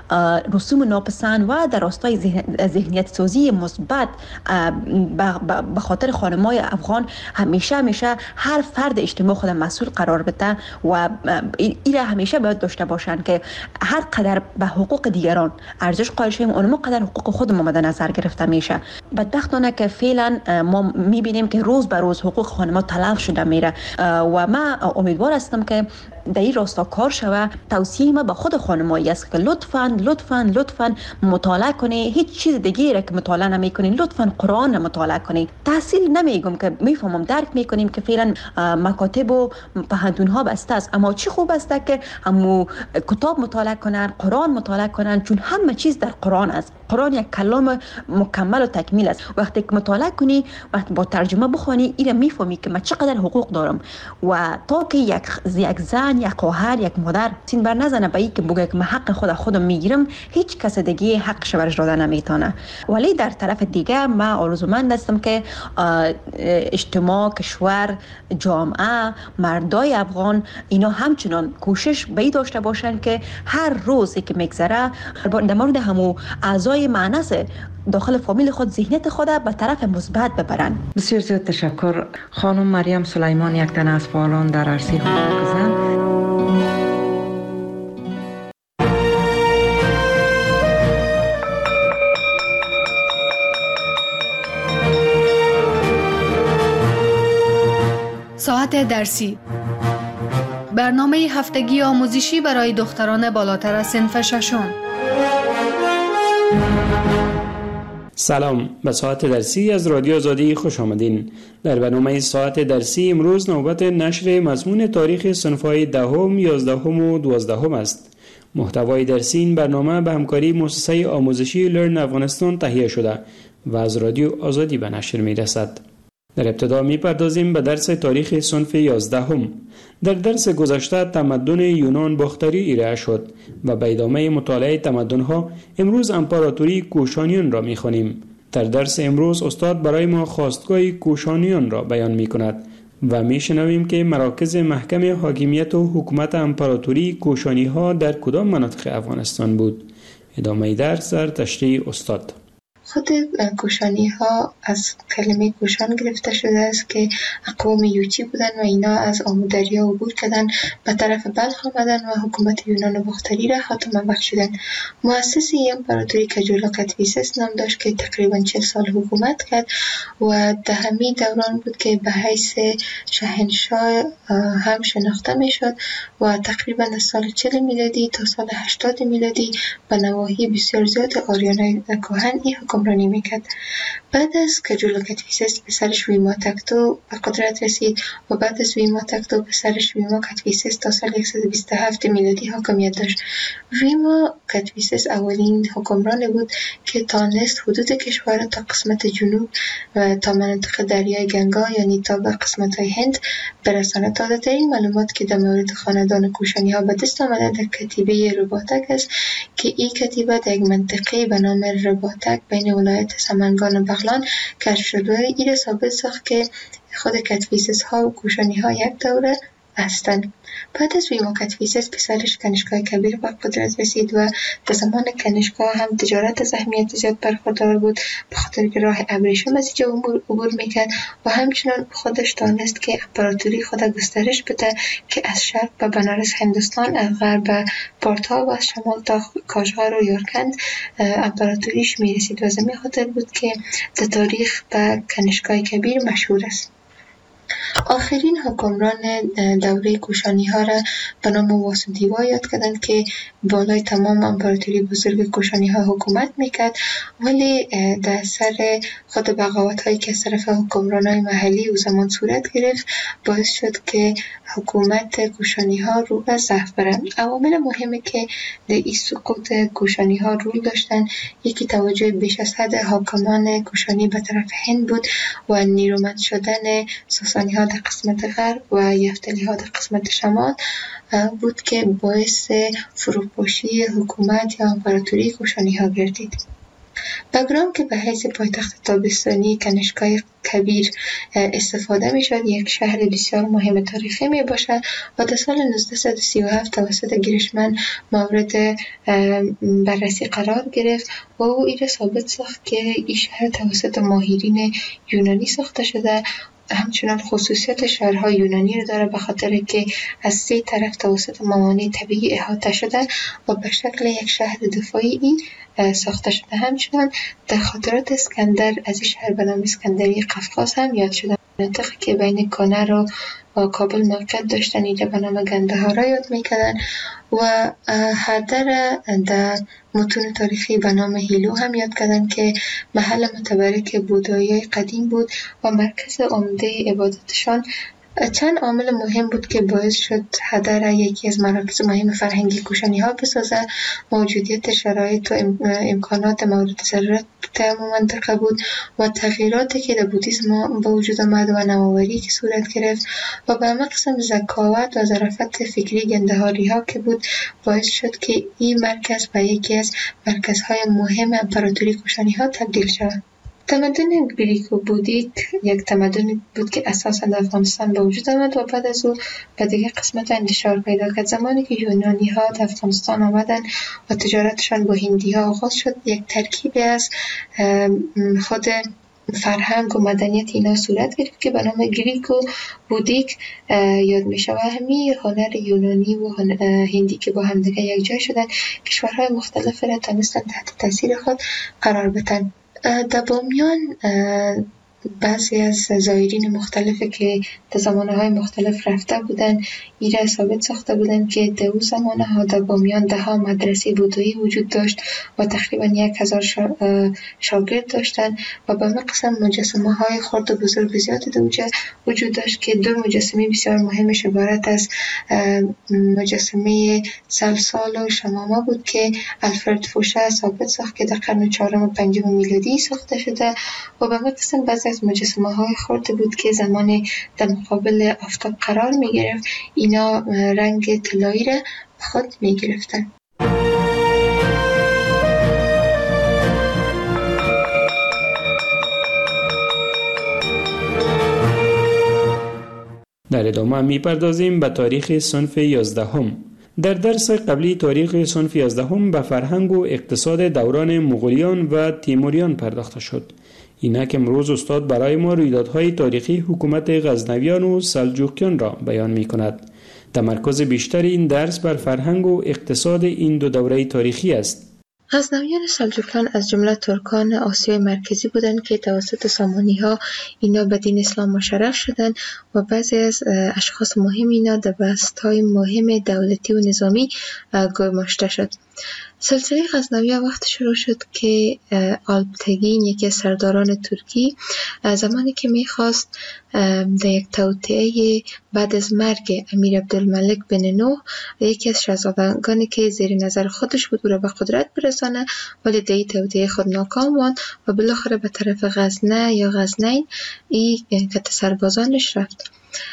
رسوم ناپسند و در راستای ذهنیت سازی مثبت به خاطر خانمای افغان همیشه همیشه هر فرد اجتماع خود مسئول قرار بده و ایره همیشه باید داشته باشند که هر قدر به حقوق دیگران ارزش قائل شویم، اونم قدر حقوق خودمون مد نظر گرفته میشه. بدبختانه که فعلا ما میبینیم که روز به روز حقوق خانم ما تلف شده میره و من امیدوار هستم که در این راستا کار شوه. توصیه ما به خود خانمایی است که لطفاً لطفاً لطفاً مطالعه کنی، هیچ چیز دیگه را که مطالعه نمیکنین لطفاً قرآن مطالعه کنی. تحصیل نمیگم که میفهمم درک میکنیم که فعلا مکاتب و پهنتون ها بسته است، اما چی خوب است که همو کتاب مطالعه کنن، قرآن مطالعه کنن، چون همه چیز در قرآن است. قرآن یک کلام مکمل و تکمیل است. وقتی که مطالعه کنی، وقتی با ترجمه بخونی، اینا میفهمی که من چقدر حقوق دارم و تا که یک یک زن، یک خواهر، یک مادر سین بر نزنه به این که بگه که من حق خود خودم میگیرم، هیچ کس دیگه حقش برش داده نمیتونه. ولی در طرف دیگه من آرزومند هستم که اجتماع، کشور، جامعه، مردای افغان اینا همچنان کوشش به این داشته باشن که هر روزی که میگذره در مورد همو اعضای معنس داخل فامیل خود ذهنیت خود به طرف مثبت ببرن. بسیار زیاد تشکر خانم مریم سلیمان، یک تن از فعالان در عرصه حقوق زن. ساعت درسی، برنامه هفتگی آموزشی برای دختران بالاتر از صنف ششم. سلام، به ساعت درسی از رادیو آزادی خوش آمدین. در برنامه ساعت درسی امروز نوبت نشر مضمون تاریخ صنف‌های دهم، یازدهم و دوازدهم است. محتوای درسی این برنامه به همکاری مؤسسه آموزشی لرن افغانستان تهیه شده و از رادیو آزادی به نشر می رسد. در ابتدا می پردازیم به درس تاریخ صنف یازدهم. در درس گذشته تمدن یونان باختری ارائه شد و به ادامه مطالعه تمدن‌ها امروز امپراتوری کوشانیان را می خوانیم. در درس امروز استاد برای ما خواستگاه کوشانیان را بیان می کند و می شنویم که مراکز محکم حاکمیت و حکومت امپراتوری کوشانی ها در کدام مناطق افغانستان بود. ادامه درس در تشریح استاد. خود کوشانی ها از کلمه کوشان گرفته شده است که اقوام یوچی بودن و اینا از آمو دریا عبور کردن به طرف بلخ آمدن و حکومت یونان باختری را خاتمه بخشیدن. مؤسس امپراتوری کجولا کدفیسس نام داشت که تقریبا چهل سال حکومت کرد و در همین دوران بود که به حیث شاهنشاه هم شناخته می شد و تقریبا از سال چهل میلادی تا سال هشتاد میلادی به نواحی بسیار زیاد آریانای کهن این حکمرانی میکرد. بعد از کجولا کدفیسس پسرش ویما تکتو به قدرت رسید و بعد از ویما تکتو پسرش ویما کدفیسس تا سال صد و بیست و هفت میلادی حاکمیت داشت. ویما کدفیسس اولین حکمران بود که تانست حدود کشور تا قسمت جنوب و تا مناطق دریای گنگا یعنی تا به قسمت های هند برساند. تا این معلومات که در مورد خاندان کوشانی ها به دست آمده در کتیبه رباطک است که این کتیبه در یک منطقه به نام رباطک بین ولایت سمنگان و بغلان کشف شد و این ثابت ساخت که خود کدفیسس ها و کوشانی ها یک دوره هستند. بعد از ویما کدفیسس پسرش کنشگاه کبیر به قدرت رسید و در زمان کنشگاه هم تجارت از اهمیت زیاد برخوردار بود به خاطر که راه ابریشم از اینجا عبور میکرد و همچنان خودش دانست که امپراتوری خود گسترش بده که از شرق به بنارس هندوستان، از غرب به پارتا و از شمال تا کاشغر و یارکند امپراتوریش میرسید و زمین خاطر بود که در تاریخ به کنشگاه کبیر مشهور است. آخرین حکمران دوره کوشانی ها را به نام واسودیوا یاد کردند که بالای تمام امپراتوری بزرگ کوشانی ها حکومت میکرد، ولی در سر خود بغاوت هایی که از طرف حکمران های محلی او زمان صورت گرفت باعث شد که حکومت کوشانی ها رو به ضعف برند. عوامل مهمی که در این سقوط کوشانی ها رول داشتند یکی توجه بیش از حد حاکمان کوشانی به طرف هند بود و نیرومند شدن ساسانی ها در قسمت غرب و یفتلی ها در قسمت شمال بود که باعث فروپاشی حکومت یا امپراتوری کوشانی ها گردید. بگرام که به حیث پایتخت تابستانی کنشگاه کبیر استفاده می شد یک شهر بسیار مهم تاریخی می باشد و در سال نوزده سی و هفت توسط گیرشمن مورد بررسی قرار گرفت و او این ثابت ساخت که این شهر توسط ماهرین یونانی ساخته شده. همچنان خصوصیت شهرهای یونانی رو داره به خاطر که از سه طرف توسط موانع طبیعی احاطه شده و به شکل یک شهر دفاعی ساخته شده. همچنان در خاطرات اسکندر از این شهر به نام اسکندری قفقاز هم یاد شده. منطقه که بین کانر و کابل موقعیت داشتن اینجا به نام گندهارا یاد میکردن و هردر در متون تاریخی به نام هیلو هم یاد کردن که محل متبرک بودایی قدیم بود و مرکز عمده عبادتشان. چند عامل مهم بود که باعث شد هدر یکی از مراکز مهم فرهنگی کوشانی ها بسازه. موجودیت شرایط و امکانات مورد ضرورت در منطقه بود و تغییراتی که در بودیسم به وجود آمد و نوآوری که صورت گرفت و به همه قسم ذکاوت و ظرافت فکری گندهاری ها که بود باعث شد که این مرکز به یکی از مرکزهای مهم امپراتوری کوشانی ها تبدیل شود. تمدن گریک و بودیک یک تمدن بود که اساساً در افغانستان به وجود آمد و بعد از او به دیگه قسمت انتشار پیدا کرد. زمانی که یونانی ها در افغانستان آمدن و تجارتشان با هندی ها آغاز شد یک ترکیبی از خود فرهنگ و مدنیت اینا صورت گرفت که به نام گریک و بودیک یاد می شود. همین هنر یونانی و هندی که با همدیگه یک جای شدن کشورهای مختلف را تونستن تحت تاثیر خود قرار بدن. در بامیان بعضی از زائرین مختلفی که در زمانه‌های مختلف رفته بودن این را ثابت ساخته بودن که در اون زمانه‌ها در بامیان ده ها مدرسه بودایی وجود داشت و تقریبا یک هزار شاگرد داشتن و به قسم مجسمه های خرد و بزرگ زیادی در اونجا وجود داشت که دو مجسمه بسیار مهمش عبارت از مجسمه سلسال و شمامه بود که الفرد فوشه ثابت ساخت که در قرن چهارم و پنجم میلادی ساخته شده و به قسم بعضی از مجسمه های خرد بود که زمان در مقابل آفتاب قرار می گرفت اینا رنگ طلایی را خود می گرفتن. در ادامه می پردازیم به تاریخ صنف یازدهم. در درس قبلی تاریخ صنف یازدهم به فرهنگ و اقتصاد دوران مغولیان و تیموریان پرداخته شد. اینک امروز استاد برای ما رویدادهای تاریخی حکومت غزنویان و سلجوقیان را بیان می کند. تمرکز بیشتر این درس بر فرهنگ و اقتصاد این دو دوره تاریخی است. غزنویان سلجوقیان از جمله ترکان آسیای مرکزی بودند که توسط سامانی ها اینا به دین اسلام مشرف شدند و بعضی از اشخاص مهم اینا در بست‌های مهم دولتی و نظامی گماشته شد. سلسله غزنویه وقت شروع شد که آلپتگین یکی از سرداران ترکی زمانی که میخواست در یک توطئه بعد از مرگ امیر عبدالملک بن نوح یکی از شاهزادگانی که زیر نظر خودش بود او را به قدرت برسانه، ولی در این توطئه خود ناکام ماند و بالاخره به طرف غزنه یا غزنین این که سربازانش رفت.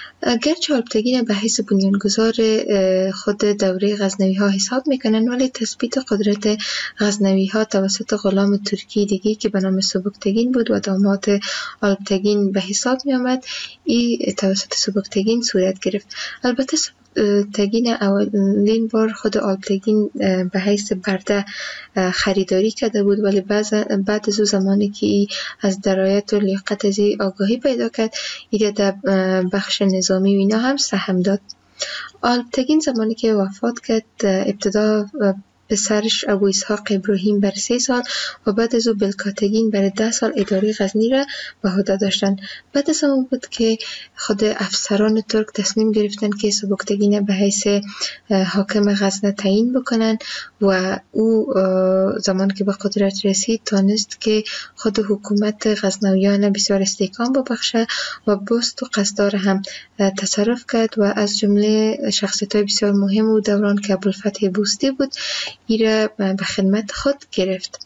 گرچه آلپتگین به حیث بنیانگذار خود دوره غزنوی ها حساب میکنن، ولی تثبیت قدرت غزنوی ها توسط غلام ترکی دیگه که به نام سبکتگین بود و داماد آلپتگین به حساب می آمد، این توسط سبکتگین صورت گرفت. البته سبکتگین اولین بار خود آلپتگین به حیث برده خریداری کرده بود، ولی بعد از او زمانی که از درایت و لیاقت از آگاهی پیدا کرد، ایده در بخش نظامی و اینا هم سهم داد. آلپتگین زمانی که وفات کرد ابتدا پسرش ابو اسحاق ابراهیم بر سه سال و بعد از او بلکاتگین بر ده سال اداره غزنی را به عهده داشتند. بعد از اون بود که خود افسران ترک تصمیم گرفتن که سبکتگین به حیث حاکم غزنه تعیین بکنن و او زمانی که به قدرت رسید تانست که خود حکومت غزنویان بسیار استحکام ببخشه و بست و قصدار هم تصرف کرد و از جمله شخصیت‌های بسیار مهم و دوران که ابوالفتح بوستی بود ایره به خدمت خود گرفت.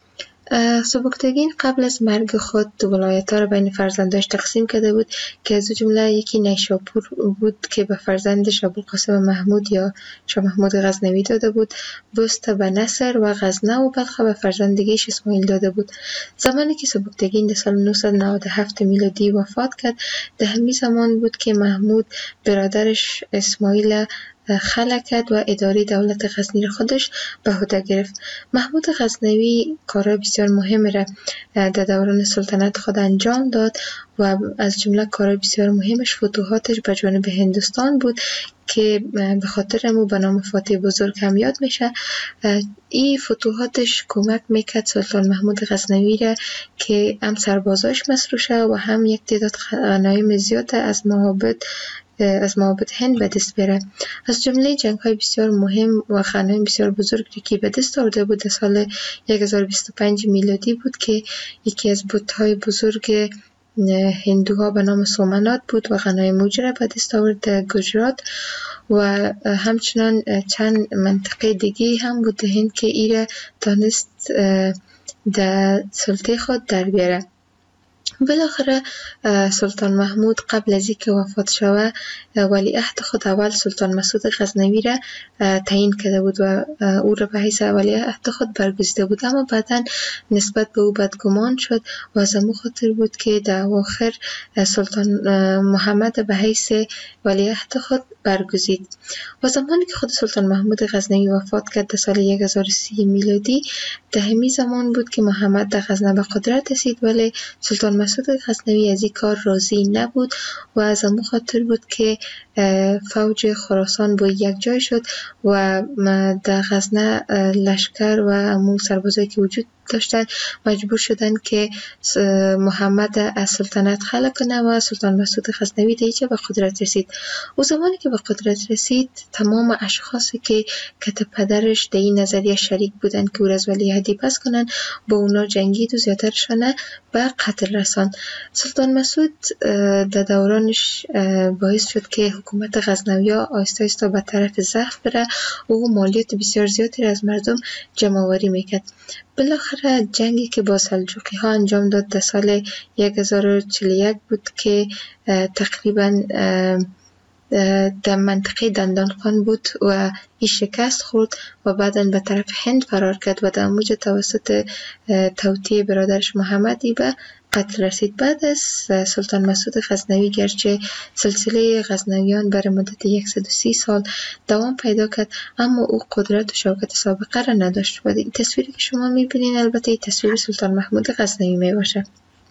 سبکتگین قبل از مرگ خود ولایت‌ها را بین فرزنداش تقسیم کرده بود که از جمله یکی نیشاپور بود که به فرزندش ابوالقاسم محمود یا شاه محمود غزنوی داده بود، بست به نصر و غزنه و بلخ به فرزندگیش اسماعیل داده بود. زمانی که سبکتگین در سال نهصد و نود و هفت میلادی وفات کرد، در همین زمان بود که محمود برادرش اسماعیل خلع کرد و اداره دولت غزنی را خودش به عهده گرفت. محمود غزنوی کارهای بسیار مهم را در دوران سلطنت خود انجام داد و از جمله کارهای بسیار مهمش فتوحاتش به جانب هندوستان بود که به خاطر مو به نام فاتح بزرگ هم یاد میشه. این فتوحاتش کمک میکرد سلطان محمود غزنوی را که هم سربازاش مصروف شه و هم یک تعداد غنایم زیاد از معابد از معابد هند به دست بره. از جمله جنگ های بسیار مهم و غنایم بسیار بزرگی که به دست آورده بود در سال هزار و بیست و پنج میلادی بود که یکی از بت های بزرگ هندوها به نام سومنات بود و غنایم موجه به دست آورد در گجرات و همچنان چند منطقه دیگه هم بود در هند که ایره تانست در سلطه خود در بیاره. بالاخره سلطان محمود قبل از اینکه وفات شوه ولیعهد خود اول سلطان مسعود غزنوی را تعیین کرده بود و او را به حیث ولیعهد خود برگزیده بود، اما بعدا نسبت به او بدگمان شد و از امو خاطر بود که در اواخر سلطان محمد به حیث ولیعهد خود برگزید. و زمانی که خود سلطان محمود غزنوی وفات کرد در سال هزار و سی میلادی، در همین زمان بود که محمد در غزنه به قدرت رسید، ولی سلطان مسعود غزنوی از این کار راضی نبود و از امو خاطر بود که فوج خراسان با یک جای شد و در غزنه لشکر و امو سربازایی که وجود داشتن مجبور شدن که محمد از سلطنت خلع کنه و سلطان مسعود غزنوی دیگه به قدرت رسید. و زمانی که به قدرت رسید تمام اشخاصی که کت پدرش در این نظریه شریک بودن که او را از ولیعهدی پس کنن با اونا جنگید و زیادترشانه به قتل رساند. سلطان مسعود در دورانش باعث شد که حکومت غزنوی‌ها آهسته آهسته به طرف ضعف بره و او مالیات بسیار زیادی از مردم جمع آوری میکرد. بالاخره جنگی که با سلجوقی ها انجام داد در سال هزار و چهل و یک بود که تقریبا در منطقه دندانخان بود و این شکست خورد و بعدا به طرف هند فرار کرد و در موج توسط توطئه برادرش محمدی به قتل رسید. بعد از سلطان مسعود غزنوی گرچه سلسله غزنویان بر مدت صد و سی سال دوام پیدا کرد، اما او قدرت و شوکت سابقه را نداشت. و این تصویری که شما میبینین البته این تصویر سلطان محمود غزنوی میباشه.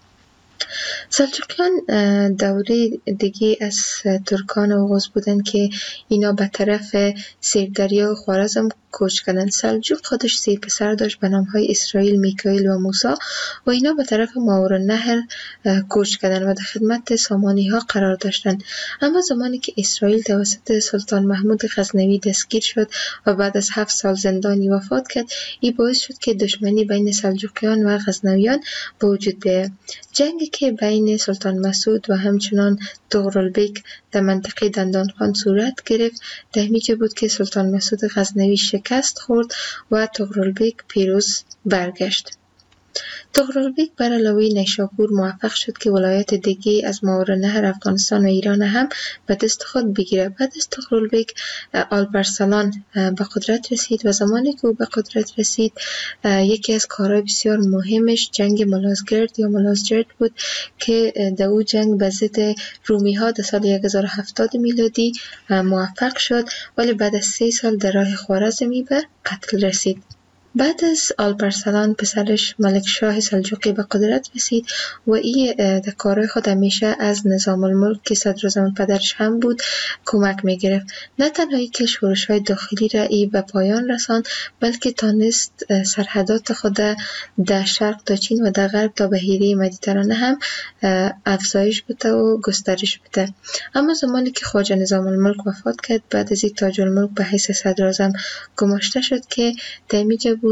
سلجوقیان دوره دیگه از ترکان اوغوز بودن که اینا به طرف سیردریا و خوارزم کوچ کردن. سلجوق خودش سه پسر داشت به نامهای اسرائیل، میکائیل و موسی و اینا به طرف ماورالنهر کوچ کردن و در خدمت سامانی ها قرار داشتن. اما زمانی که اسرائیل توسط سلطان محمود غزنوی دستگیر شد و بعد از هفت سال زندانی وفات کرد، این باعث شد که دشمنی بین سلجوقیان و غزنویان به وجود بیاید. جنگی که بین سلطان مسعود و همچنان طغرالبیک در منطقه دندانخان صورت گرفت، در همینجا بود که سلطان مسعود غزنوی شکست خورد و طغرالبیک پیروز برگشت. طغرالبیک بر علاوه نیشابور موفق شد که ولایت دیگه از ماورالنهر افغانستان و ایران هم به دست خود بگیره. بعد از طغرالبیک آلپارسلان به قدرت رسید و زمانی که او به قدرت رسید یکی از کارهای بسیار مهمش جنگ ملازگرد یا ملازجرد بود که در او جنگ به ضد رومی ها در سال هزار و هفتاد میلادی موفق شد، ولی بعد از سه سال در راه خوارزمی به قتل رسید. بعد از آلپارسلان پسرش ملک شاه سلجوقی به قدرت رسید و ای در کارهای خود همیشه از نظام الملک که صدراعظم پدرش هم بود کمک می گرفت. نه تنهایی که شورش های داخلی را ای به پایان رساند، بلکه تانست سرحدات خود در شرق تا چین و در غرب تا بحیره مدیترانه هم افزایش بده و گسترش بده. اما زمانی که خواجه نظام الملک وفات کرد، بعد از این تاج الملک به حیث صدراعظم گماشته شد که در میجه بود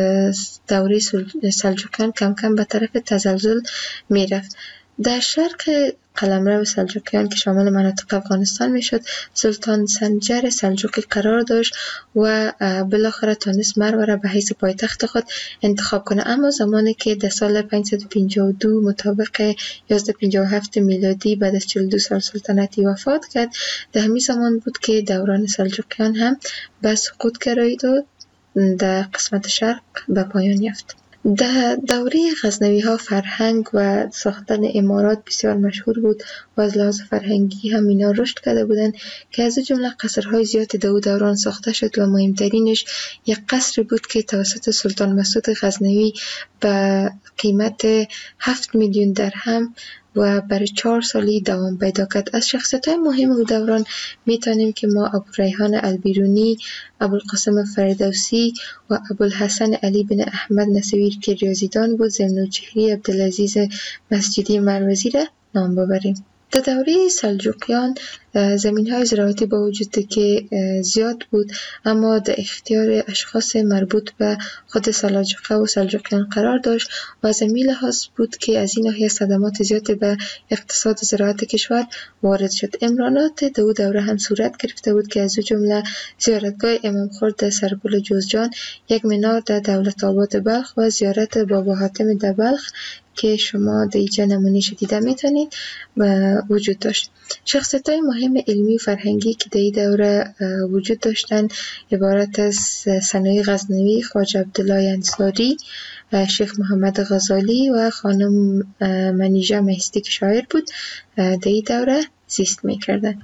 دوره سلجوقیان کم کم به طرف تزلزل می رفت. در شرق قلمرو سلجوقیان که شامل مناطق افغانستان می شد، سلطان سنجر سلجوقی قرار داشت و بالاخره تانست مرو را به حیث پایتخت خود انتخاب کنه. اما زمانی که در سال پانصد و پنجاه و دو مطابق یازده پنجاه و هفت میلادی بعد از چهل و دو سال سلطنتی وفات کرد، در همین زمان بود که دوران سلجوقیان هم به سقوط گرایید و در قسمت شرق به پایان یافت. در دوره غزنوی ها فرهنگ و ساختن امارات بسیار مشهور بود و از لحاظ فرهنگی هم اینا رشد کرده بودند که از جمله قصرهای زیاد در دوران ساخته شد و مهمترینش یک قصر بود که توسط سلطان مسعود غزنوی به قیمت هفت میلیون درهم و برای چهار سالی دوام پیدا کرد. از شخصیت‌های مهم او دوران میتونیم که ما ابوریحان البیرونی، ابوالقاسم فردوسی و ابوالحسن علی بن احمد نصیر که ریاضیدان بود، ذوالنوچهری عبدالعزیز مسجدی مروزی را نام ببریم. در دوره سلجوقیان زمین‌های زراعتی با وجود که زیاد بود، اما در اختیار اشخاص مربوط به خود سلاجقه و سلجوقیان قرار داشت و از این لحاظ بود که از این ناحیه صدمات زیادی به اقتصاد زراعت کشور وارد شد. امرانات در او دوره هم صورت گرفته بود که از جمله زیارتگاه امام خورد در سرپل جوزجان، یک منار در دولت آباد بلخ و زیارت بابا حاتم در بلخ که شما در اینجا نمونه‌اش دیده میتونید وجود داشت. شخصیت‌های مهم علمی و فرهنگی که در این دوره وجود داشتند عبارت از ثنایی غزنوی، خواجه عبدالله انصاری، شیخ محمد غزالی و خانم منیژه مهستی که شاعر بود در این دوره زیست میکردند.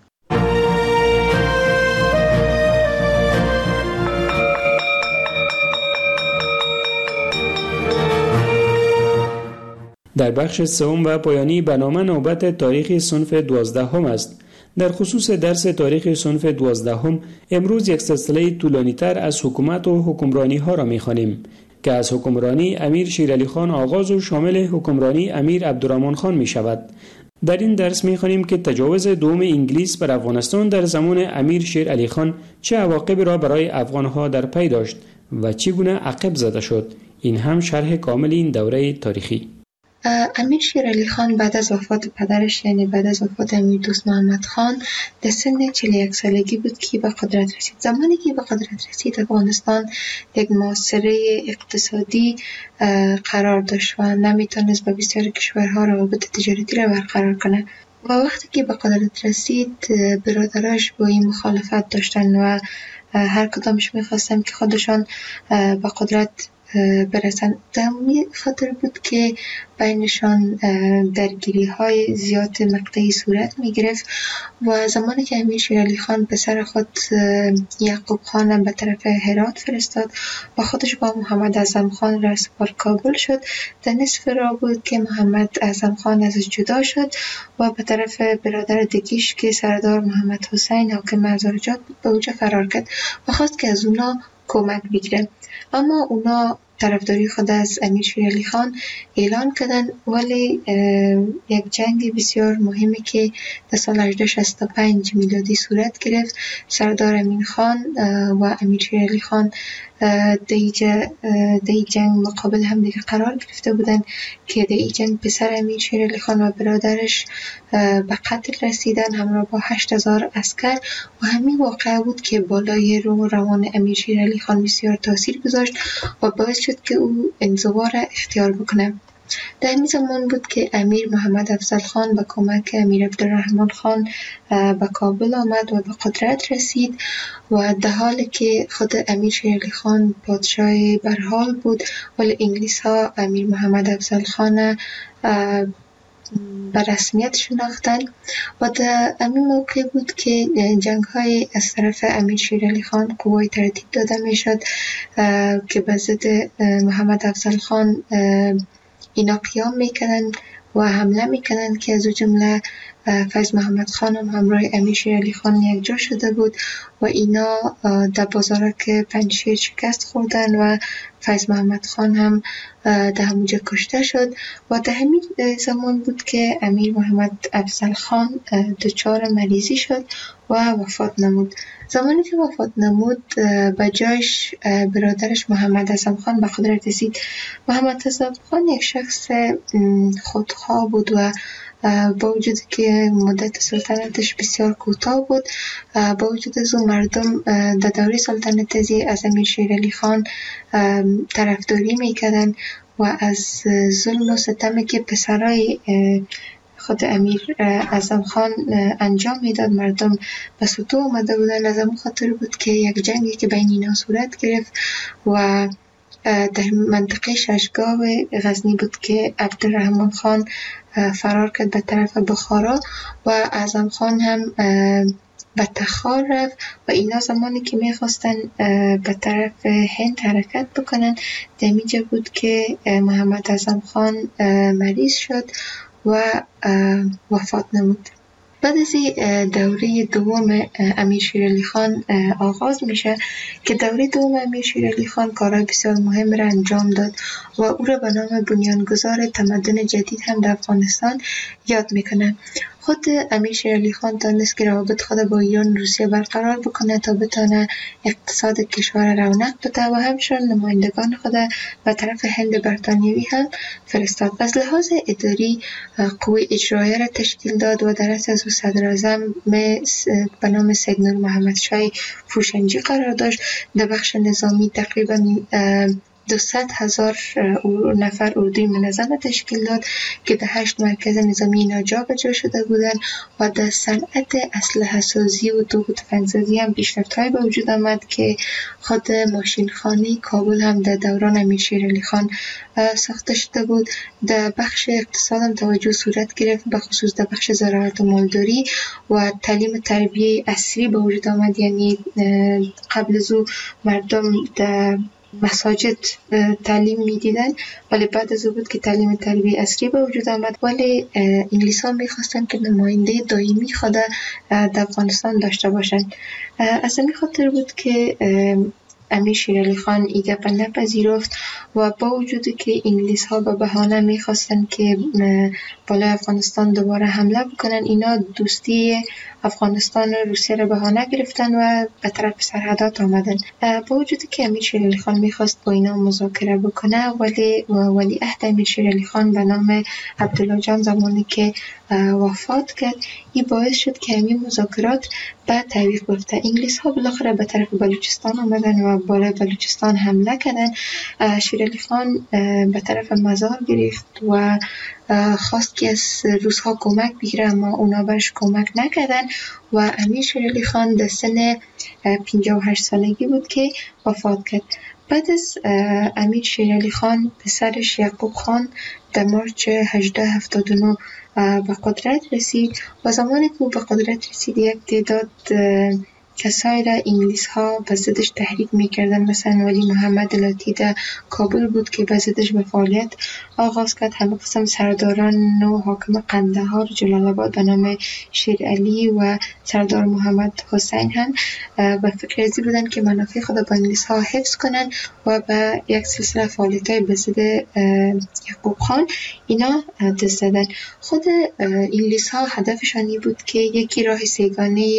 در بخش سوم و پایانی برنامه نوبت تاریخ صنف دوازدهم است. در خصوص درس تاریخ صنف دوازدهم امروز یک سلسله طولانی تر از حکومت و حکمرانی ها را می خوانیم که از حکمرانی امیر شیر علی خان آغاز و شامل حکمرانی امیر عبدالرحمن خان می شود. در این درس می خوانیم که تجاوز دوم انگلیس بر افغانستان در زمان امیر شیر علی خان چه عواقبی را برای افغان ها در پی داشت و چگونه عقب زده شد. این هم شرح کامل این دوره تاریخی. امیر شیر علی خان بعد از وفات پدرش، یعنی بعد از وفات امیر دوست محمد خان، در سن چهل و یک سالگی بود که به قدرت رسید. زمانی که به قدرت رسید افغانستان یک معاصره اقتصادی قرار داشت و نمیتونست با بسیار کشورها روابط تجارتی را برقرار کنه و وقتی که به قدرت رسید برادراش با این مخالفت داشتن و هر کدامش میخواستن که خودشان به قدرت برسند. دمی خاطر بود که بینشان درگیری های زیاد مقطعی صورت می گرفت و زمانی که امیر شیر علی خان پسر خود یعقوب خان به طرف هرات فرستاد و خودش با محمد اعظم خان را سپار کابل شد، در نصف راه بود که محمد اعظم خان ازش جدا شد و به طرف برادر دگیش که سردار محمد حسین حاکم هزارجات بود به اوجه فرار کرد و خواست که از اونا کمک بگیره، اما اونا طرفداری خود از امیر شیر علی خان اعلان کردن. ولی یک جنگ بسیار مهمی که در سال هجده شصت و پنج میلادی صورت گرفت، سردار امین خان و امیر شیر علی خان در این جنگ مقابل هم دیگه قرار گرفته بودن که در این جنگ پسر امیر شیر علی خان و برادرش به قتل رسیدن همراه با هشت هزار عسکر و همین واقعه بود که بالای روح و روان امیر شیر علی خان بسیار تاثیر گذاشت و باعث شد که او انزوا را اختیار بکنه. در این زمان بود که امیر محمد افضل خان به کمک امیر عبدالرحمن خان به کابل آمد و به قدرت رسید و در حالی که خود امیر شیر علی خان پادشاه برحال بود، ولی انگلیس ها امیر محمد افضل خان به رسمیت شناختن و در همین موقع بود که جنگ های از طرف امیر شیر علی خان قوای تردید داده می شد که به ضد محمد افضل خان اینا قیام میکنن و حمله میکنن که از جمله فیض محمد خان هم همراه امیر شیر علی خان یک جا شده بود و اینا در بازارک پنجشیر شکست خوردن و فیض محمد خان هم در همونجا کشته شد و در همین زمان بود که امیر محمد افضل خان دچار مریضی شد و وفات نمود. زمانی که وفات نمود به جایش برادرش محمد اعظم خان به قدرت رسید. محمد اعظم خان یک شخص خودخواه بود و با وجود که مدت سلطنتش بسیار کوتاه بود، با وجود از اون مردم در دوره سلطنت از امیر شیر علی خان طرفداری میکردن و از ظلم و ستمی که پسرای خود امیر اعظم خان انجام میداد مردم به سطوح آمده بودن. از همون خاطر بود که یک جنگی که بین اینا صورت گرفت و در منطقه ششگاه غزنی بود که عبدالرحمن خان فرار کرد به طرف بخارا و اعظم خان هم به تخار رفت و اینا زمانی که میخواستن به طرف هند حرکت بکنن دمیجه بود که محمد اعظم خان مریض شد و وفات نمود. بعد از دوره دوم امیر شیر علی خان آغاز میشه که دوره دوم امیر شیر علی خان کارهای بسیار مهم را انجام داد و او را به نام بنیانگذار تمدن جدید هم در افغانستان یاد میکنه. خود امیر شیر علی خان دانست که روابط خود با ایران و روسیه برقرار بکنه تا بتونه اقتصاد کشور رونق بده و همچنین نمایندگان خود به طرف هند برطانیوی هم فرستاد. از لحاظ اداری قوه اجرایی را تشکیل داد و در رأس از صدراعظم به نام سید نور محمد شاه فروشنجی قرار داشت. در بخش نظامی تقریبا دویست هزار نفر اردوی منظم تشکیل داد که در هشت مرکز نظامی اینا جا به جا شده بودند و در صنعت اسلحه سازی و توپ و تفنگ‌سازی هم پیشرفت‌های به وجود آمد که خود ماشینخانه کابل هم در دوران امیر شیر علی خان ساخته شده بود. در بخش اقتصاد هم توجه صورت گرفت، به خصوص در بخش زراعت و مالداری و تعلیم تربیه عصری به وجود آمد. یعنی قبل از او مردم در مساجد تعلیم میدیدن ولی بعد از او بود که تعلیم تربیه عصری به وجود آمد. ولی انگلیس ها میخواستن که نماینده دائمی خود در افغانستان داشته باشند. از این خاطر بود که امیر شیر علی خان این گپ نپذیرفت و با وجودی که انگلیس ها به بهانه میخواستن که بالای افغانستان دوباره حمله بکنن، اینا دوستی افغانستان و روسیه را بهانه گرفتن و به طرف سرحدات آمدن. با وجودی که امیر شیر علی خان میخواست با اینا مذاکره بکنه ولی ولیعهد امیر شیر علی خان به نام عبدالله جان زمانی که وفات کرد، این باعث شد که همین مذاکرات بعد تعویق بیفته. انگلیس ها بالاخره به طرف بلوچستان آمدن و بالای بلوچستان حمله کردن. شیر علی خان به طرف مزار گرفت و خواست که از روس ها کمک بگیره اما اونا برش کمک نکردن و امیر شیر علی خان در سن پنجاه و هشت سالگی بود که وفات کرد. بعد از امیر شیر علی خان پسرش یعقوب خان در مارچ هجده هفتاد و نه به قدرت رسید و زمانی که به قدرت رسید یک تعداد کسایی را انگلیس ها به ضدش تحریک میکردن. مثلا ولی محمد لاتی در کابل بود که به ضدش به فعالیت آغاز کرد. همه قسم سرداران و حاکم قندهار جلال آباد به نام شیر علی و سردار محمد حسین هم به فکر ازی بودن که منافع خود با انگلیس ها حفظ کنن و به یک سلسله فعالیت های به ضد یعقوب خان اینا دست زدن. خود انگلیس ها هدفشان این بود که یکی راه سیگانه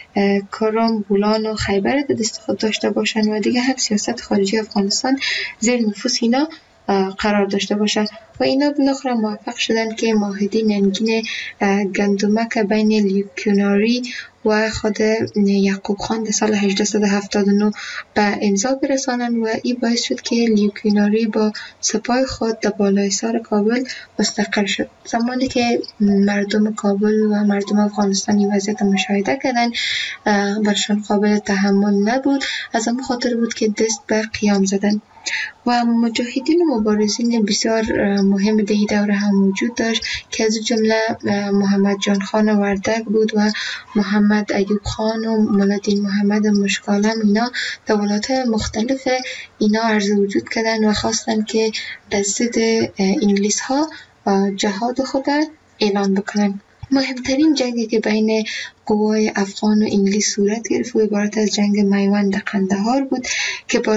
کرم، بولان و خیبر در دست خود داشته باشند و دیگه هم سیاست خارجی افغانستان زیر نفوذ اینا قرار داشته باشند و اینا بالاخره موفق شدن که معاهده ننگین گندمک بین لیوکیناری و خود یعقوب خان در سال هجده هفتاد و نه به امضا برسانند و این باعث شد که لیوکیناری با سپاه خود در بالای سر کابل مستقر شد. زمانی که مردم کابل و مردم افغانستان این وضعیت مشاهده کردن برشان قابل تحمل نبود، از همون خاطر بود که دست به قیام زدن و مجاهدین و مبارزین بسیار مهم در این دوره هم وجود داشت که از جمله محمد جان خان وردک بود و محمد ایوب خان و مولادین محمد مشکالم. اینا در ولایات مختلف اینا عرض وجود کردن و خواستن که در ضد انگلیس ها جهاد خود اعلان بکنن. مهمترین جنگی که بین قوای افغان و انگلیس صورت گرفت و عبارت از جنگ میوند قندهار بود که با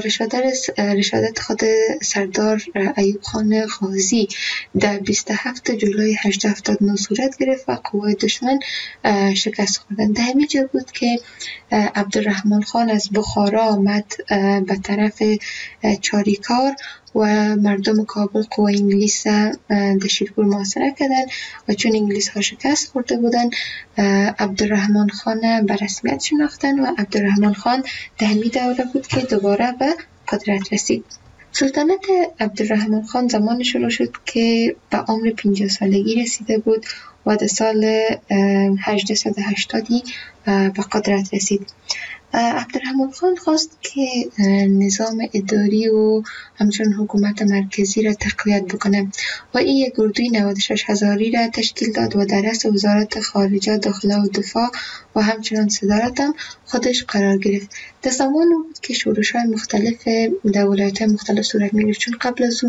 رشادت خود سردار ایوب خان غازی در بیست و هفتم جولای هجده هفتاد و نه صورت گرفت و قوای دشمن شکست خوردند. در همین جا بود که عبدالرحمن خان از بخارا آمد به طرف چاریکار و مردم کابل قوای انگلیس در شیرپور محاصره کردند و چون انگلیس ها شکست خورده بودند عبدالرحمن خان به رسمیت شناختن و عبدالرحمن خان در همین دوره بود که دوباره به قدرت رسید. سلطنت عبدالرحمن خان زمان شروع شد که به عمر پنجاه سالگی رسیده بود و در سال هجده هشتادی به قدرت رسید. عبدالرحمن خان خواست که نظام اداری و همچنین حکومت مرکزی را تقویت بکنه و این یک اردوی نود و شش هزاری را تشکیل داد و در رأس وزارت خارجه، داخله و دفاع و همچنین صدارت هم خودش قرار گرفت. در زمان بود که شورش‌های مختلف در ولایت‌های مختلف صورت می‌گرفت، چون قبل از او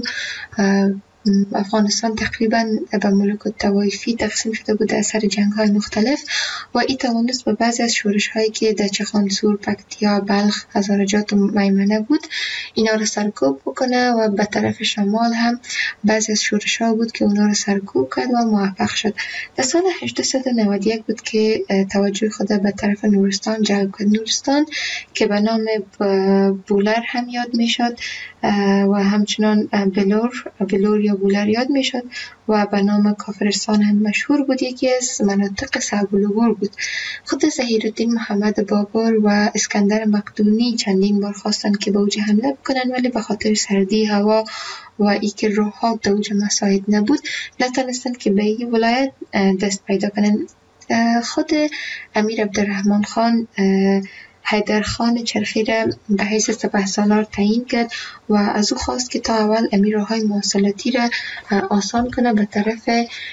افغانستان تقریبا به ملوک الطوایفی تقسیم شده بود در اثر جنگ‌های مختلف و این توانست به بعضی از شورش‌هایی که در چخانسور، پکتیا، بلخ، هزارجات و میمنه بود اینا رو سرکوب بکنه و به طرف شمال هم بعضی از شورش‌ها بود که اونا رو سرکوب کرد و موفق شد. در سال هجده نود و یک بود که توجه خود به طرف نورستان جلب کرد. نورستان که به نام بولر هم یاد میشد و همچنان بلور بلور یا بولر یاد میشد و به نام کافرستان هم مشهور بود. یکی از مناطق صعب العبور بود. خود ظهیرالدین محمد بابر و اسکندر مقدونی چندین بار خواستن که به اوج حمله بکنن، ولی به خاطر سردی هوا و ای که راه‌ها به اوج مساعد نبود نتونستن که به این ولایت دست پیدا کنن. خود امیر عبدالرحمن خان حیدر خان چرخی را به حیث سپهسالار تعیین کرد و از او خواست که تا اول امیرهای مواصلاتی را آسان کنه به طرف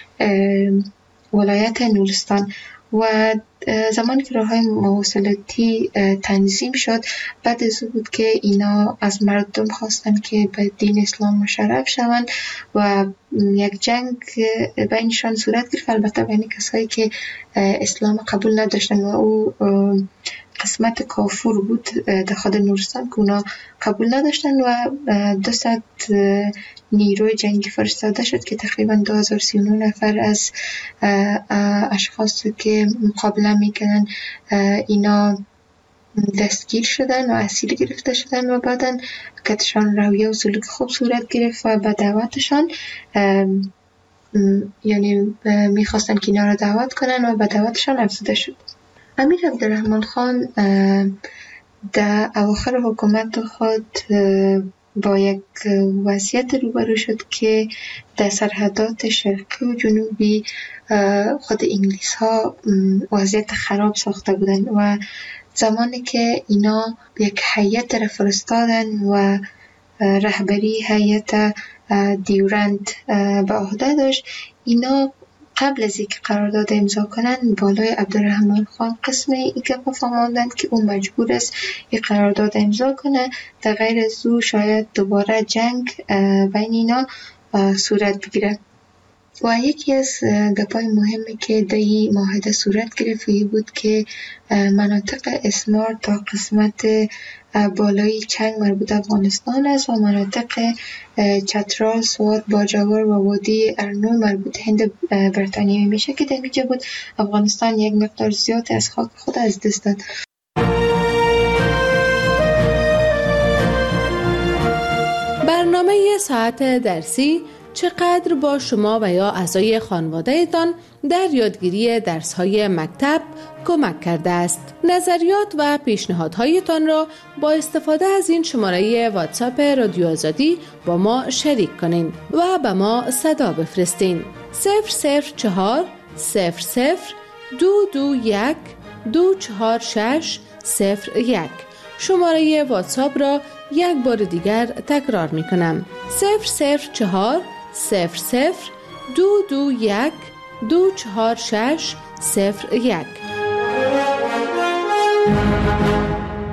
ولایت نورستان و زمانی که راه‌های مواصلاتی تنظیم شد بعد از او بود که اینا از مردم خواستن که به دین اسلام مشرف شوند و یک جنگ بینشان صورت گرفت، البته بین کسایی که اسلام قبول نداشتن و او قسمت کافور بود در خود نورستان که اونا قبول نداشتن و دو صد نیروی جنگی فرستاده شد که تقریبا دو هزار و سی و نه نفر از اشخاص که مقابله میکنن اینا دستگیر شدن و اسیر گرفته شدن و بعدا کتشان رویه و سلوک خوب صورت گرفت و به دعوتشان یعنی میخواستن که اینا را دعوت کنن و به دعوتشان افزوده شد. امیر عبدالرحمن خان در اواخر حکومت خود با یک وضعیت روبرو شد که در سرحدات شرقی و جنوبی خود انگلیس ها وضعیت خراب ساخته بودند و زمانی که اینا یک هیئت را فرستادن و رهبری هیئت دیورند به عهده داشت. اینا قبل از اینکه قرارداد امضا کنند بالای عبدالرحمن خان قسم این گپ فهماندند که اون مجبور است این قرارداد امضا کنه، در غیر از او شاید دوباره جنگ بین اینا صورت بگیره. و یکی از گپای مهمی که در این معاهده صورت گرفت بود که مناطق اسمار تا قسمت بالای چنگ مربوط افغانستان است و مناطق چترال، سوات، باجوار و وادی ارنو مربوط هند بریتانیایی میشه که در اینجا بود افغانستان یک مقدار زیاد از خاک خود از دست داد. برنامه ساعت درسی چقدر با شما و یا اعضای خانواده‌تان در یادگیری درس‌های مکتب کمک کرده است؟ نظریات و پیشنهادهایتان را با استفاده از این شماره واتساپ رادیو آزادی با ما شریک کنین و به ما صدا بفرستین. صفر صفر چهار صفر صفر دو دو یک دو چهار شش صفر یک. شماره واتساپ را یک بار دیگر تکرار می کنم. صفر صفر چهار صفر صفر دو دو یک دو چهار شش صفر یک.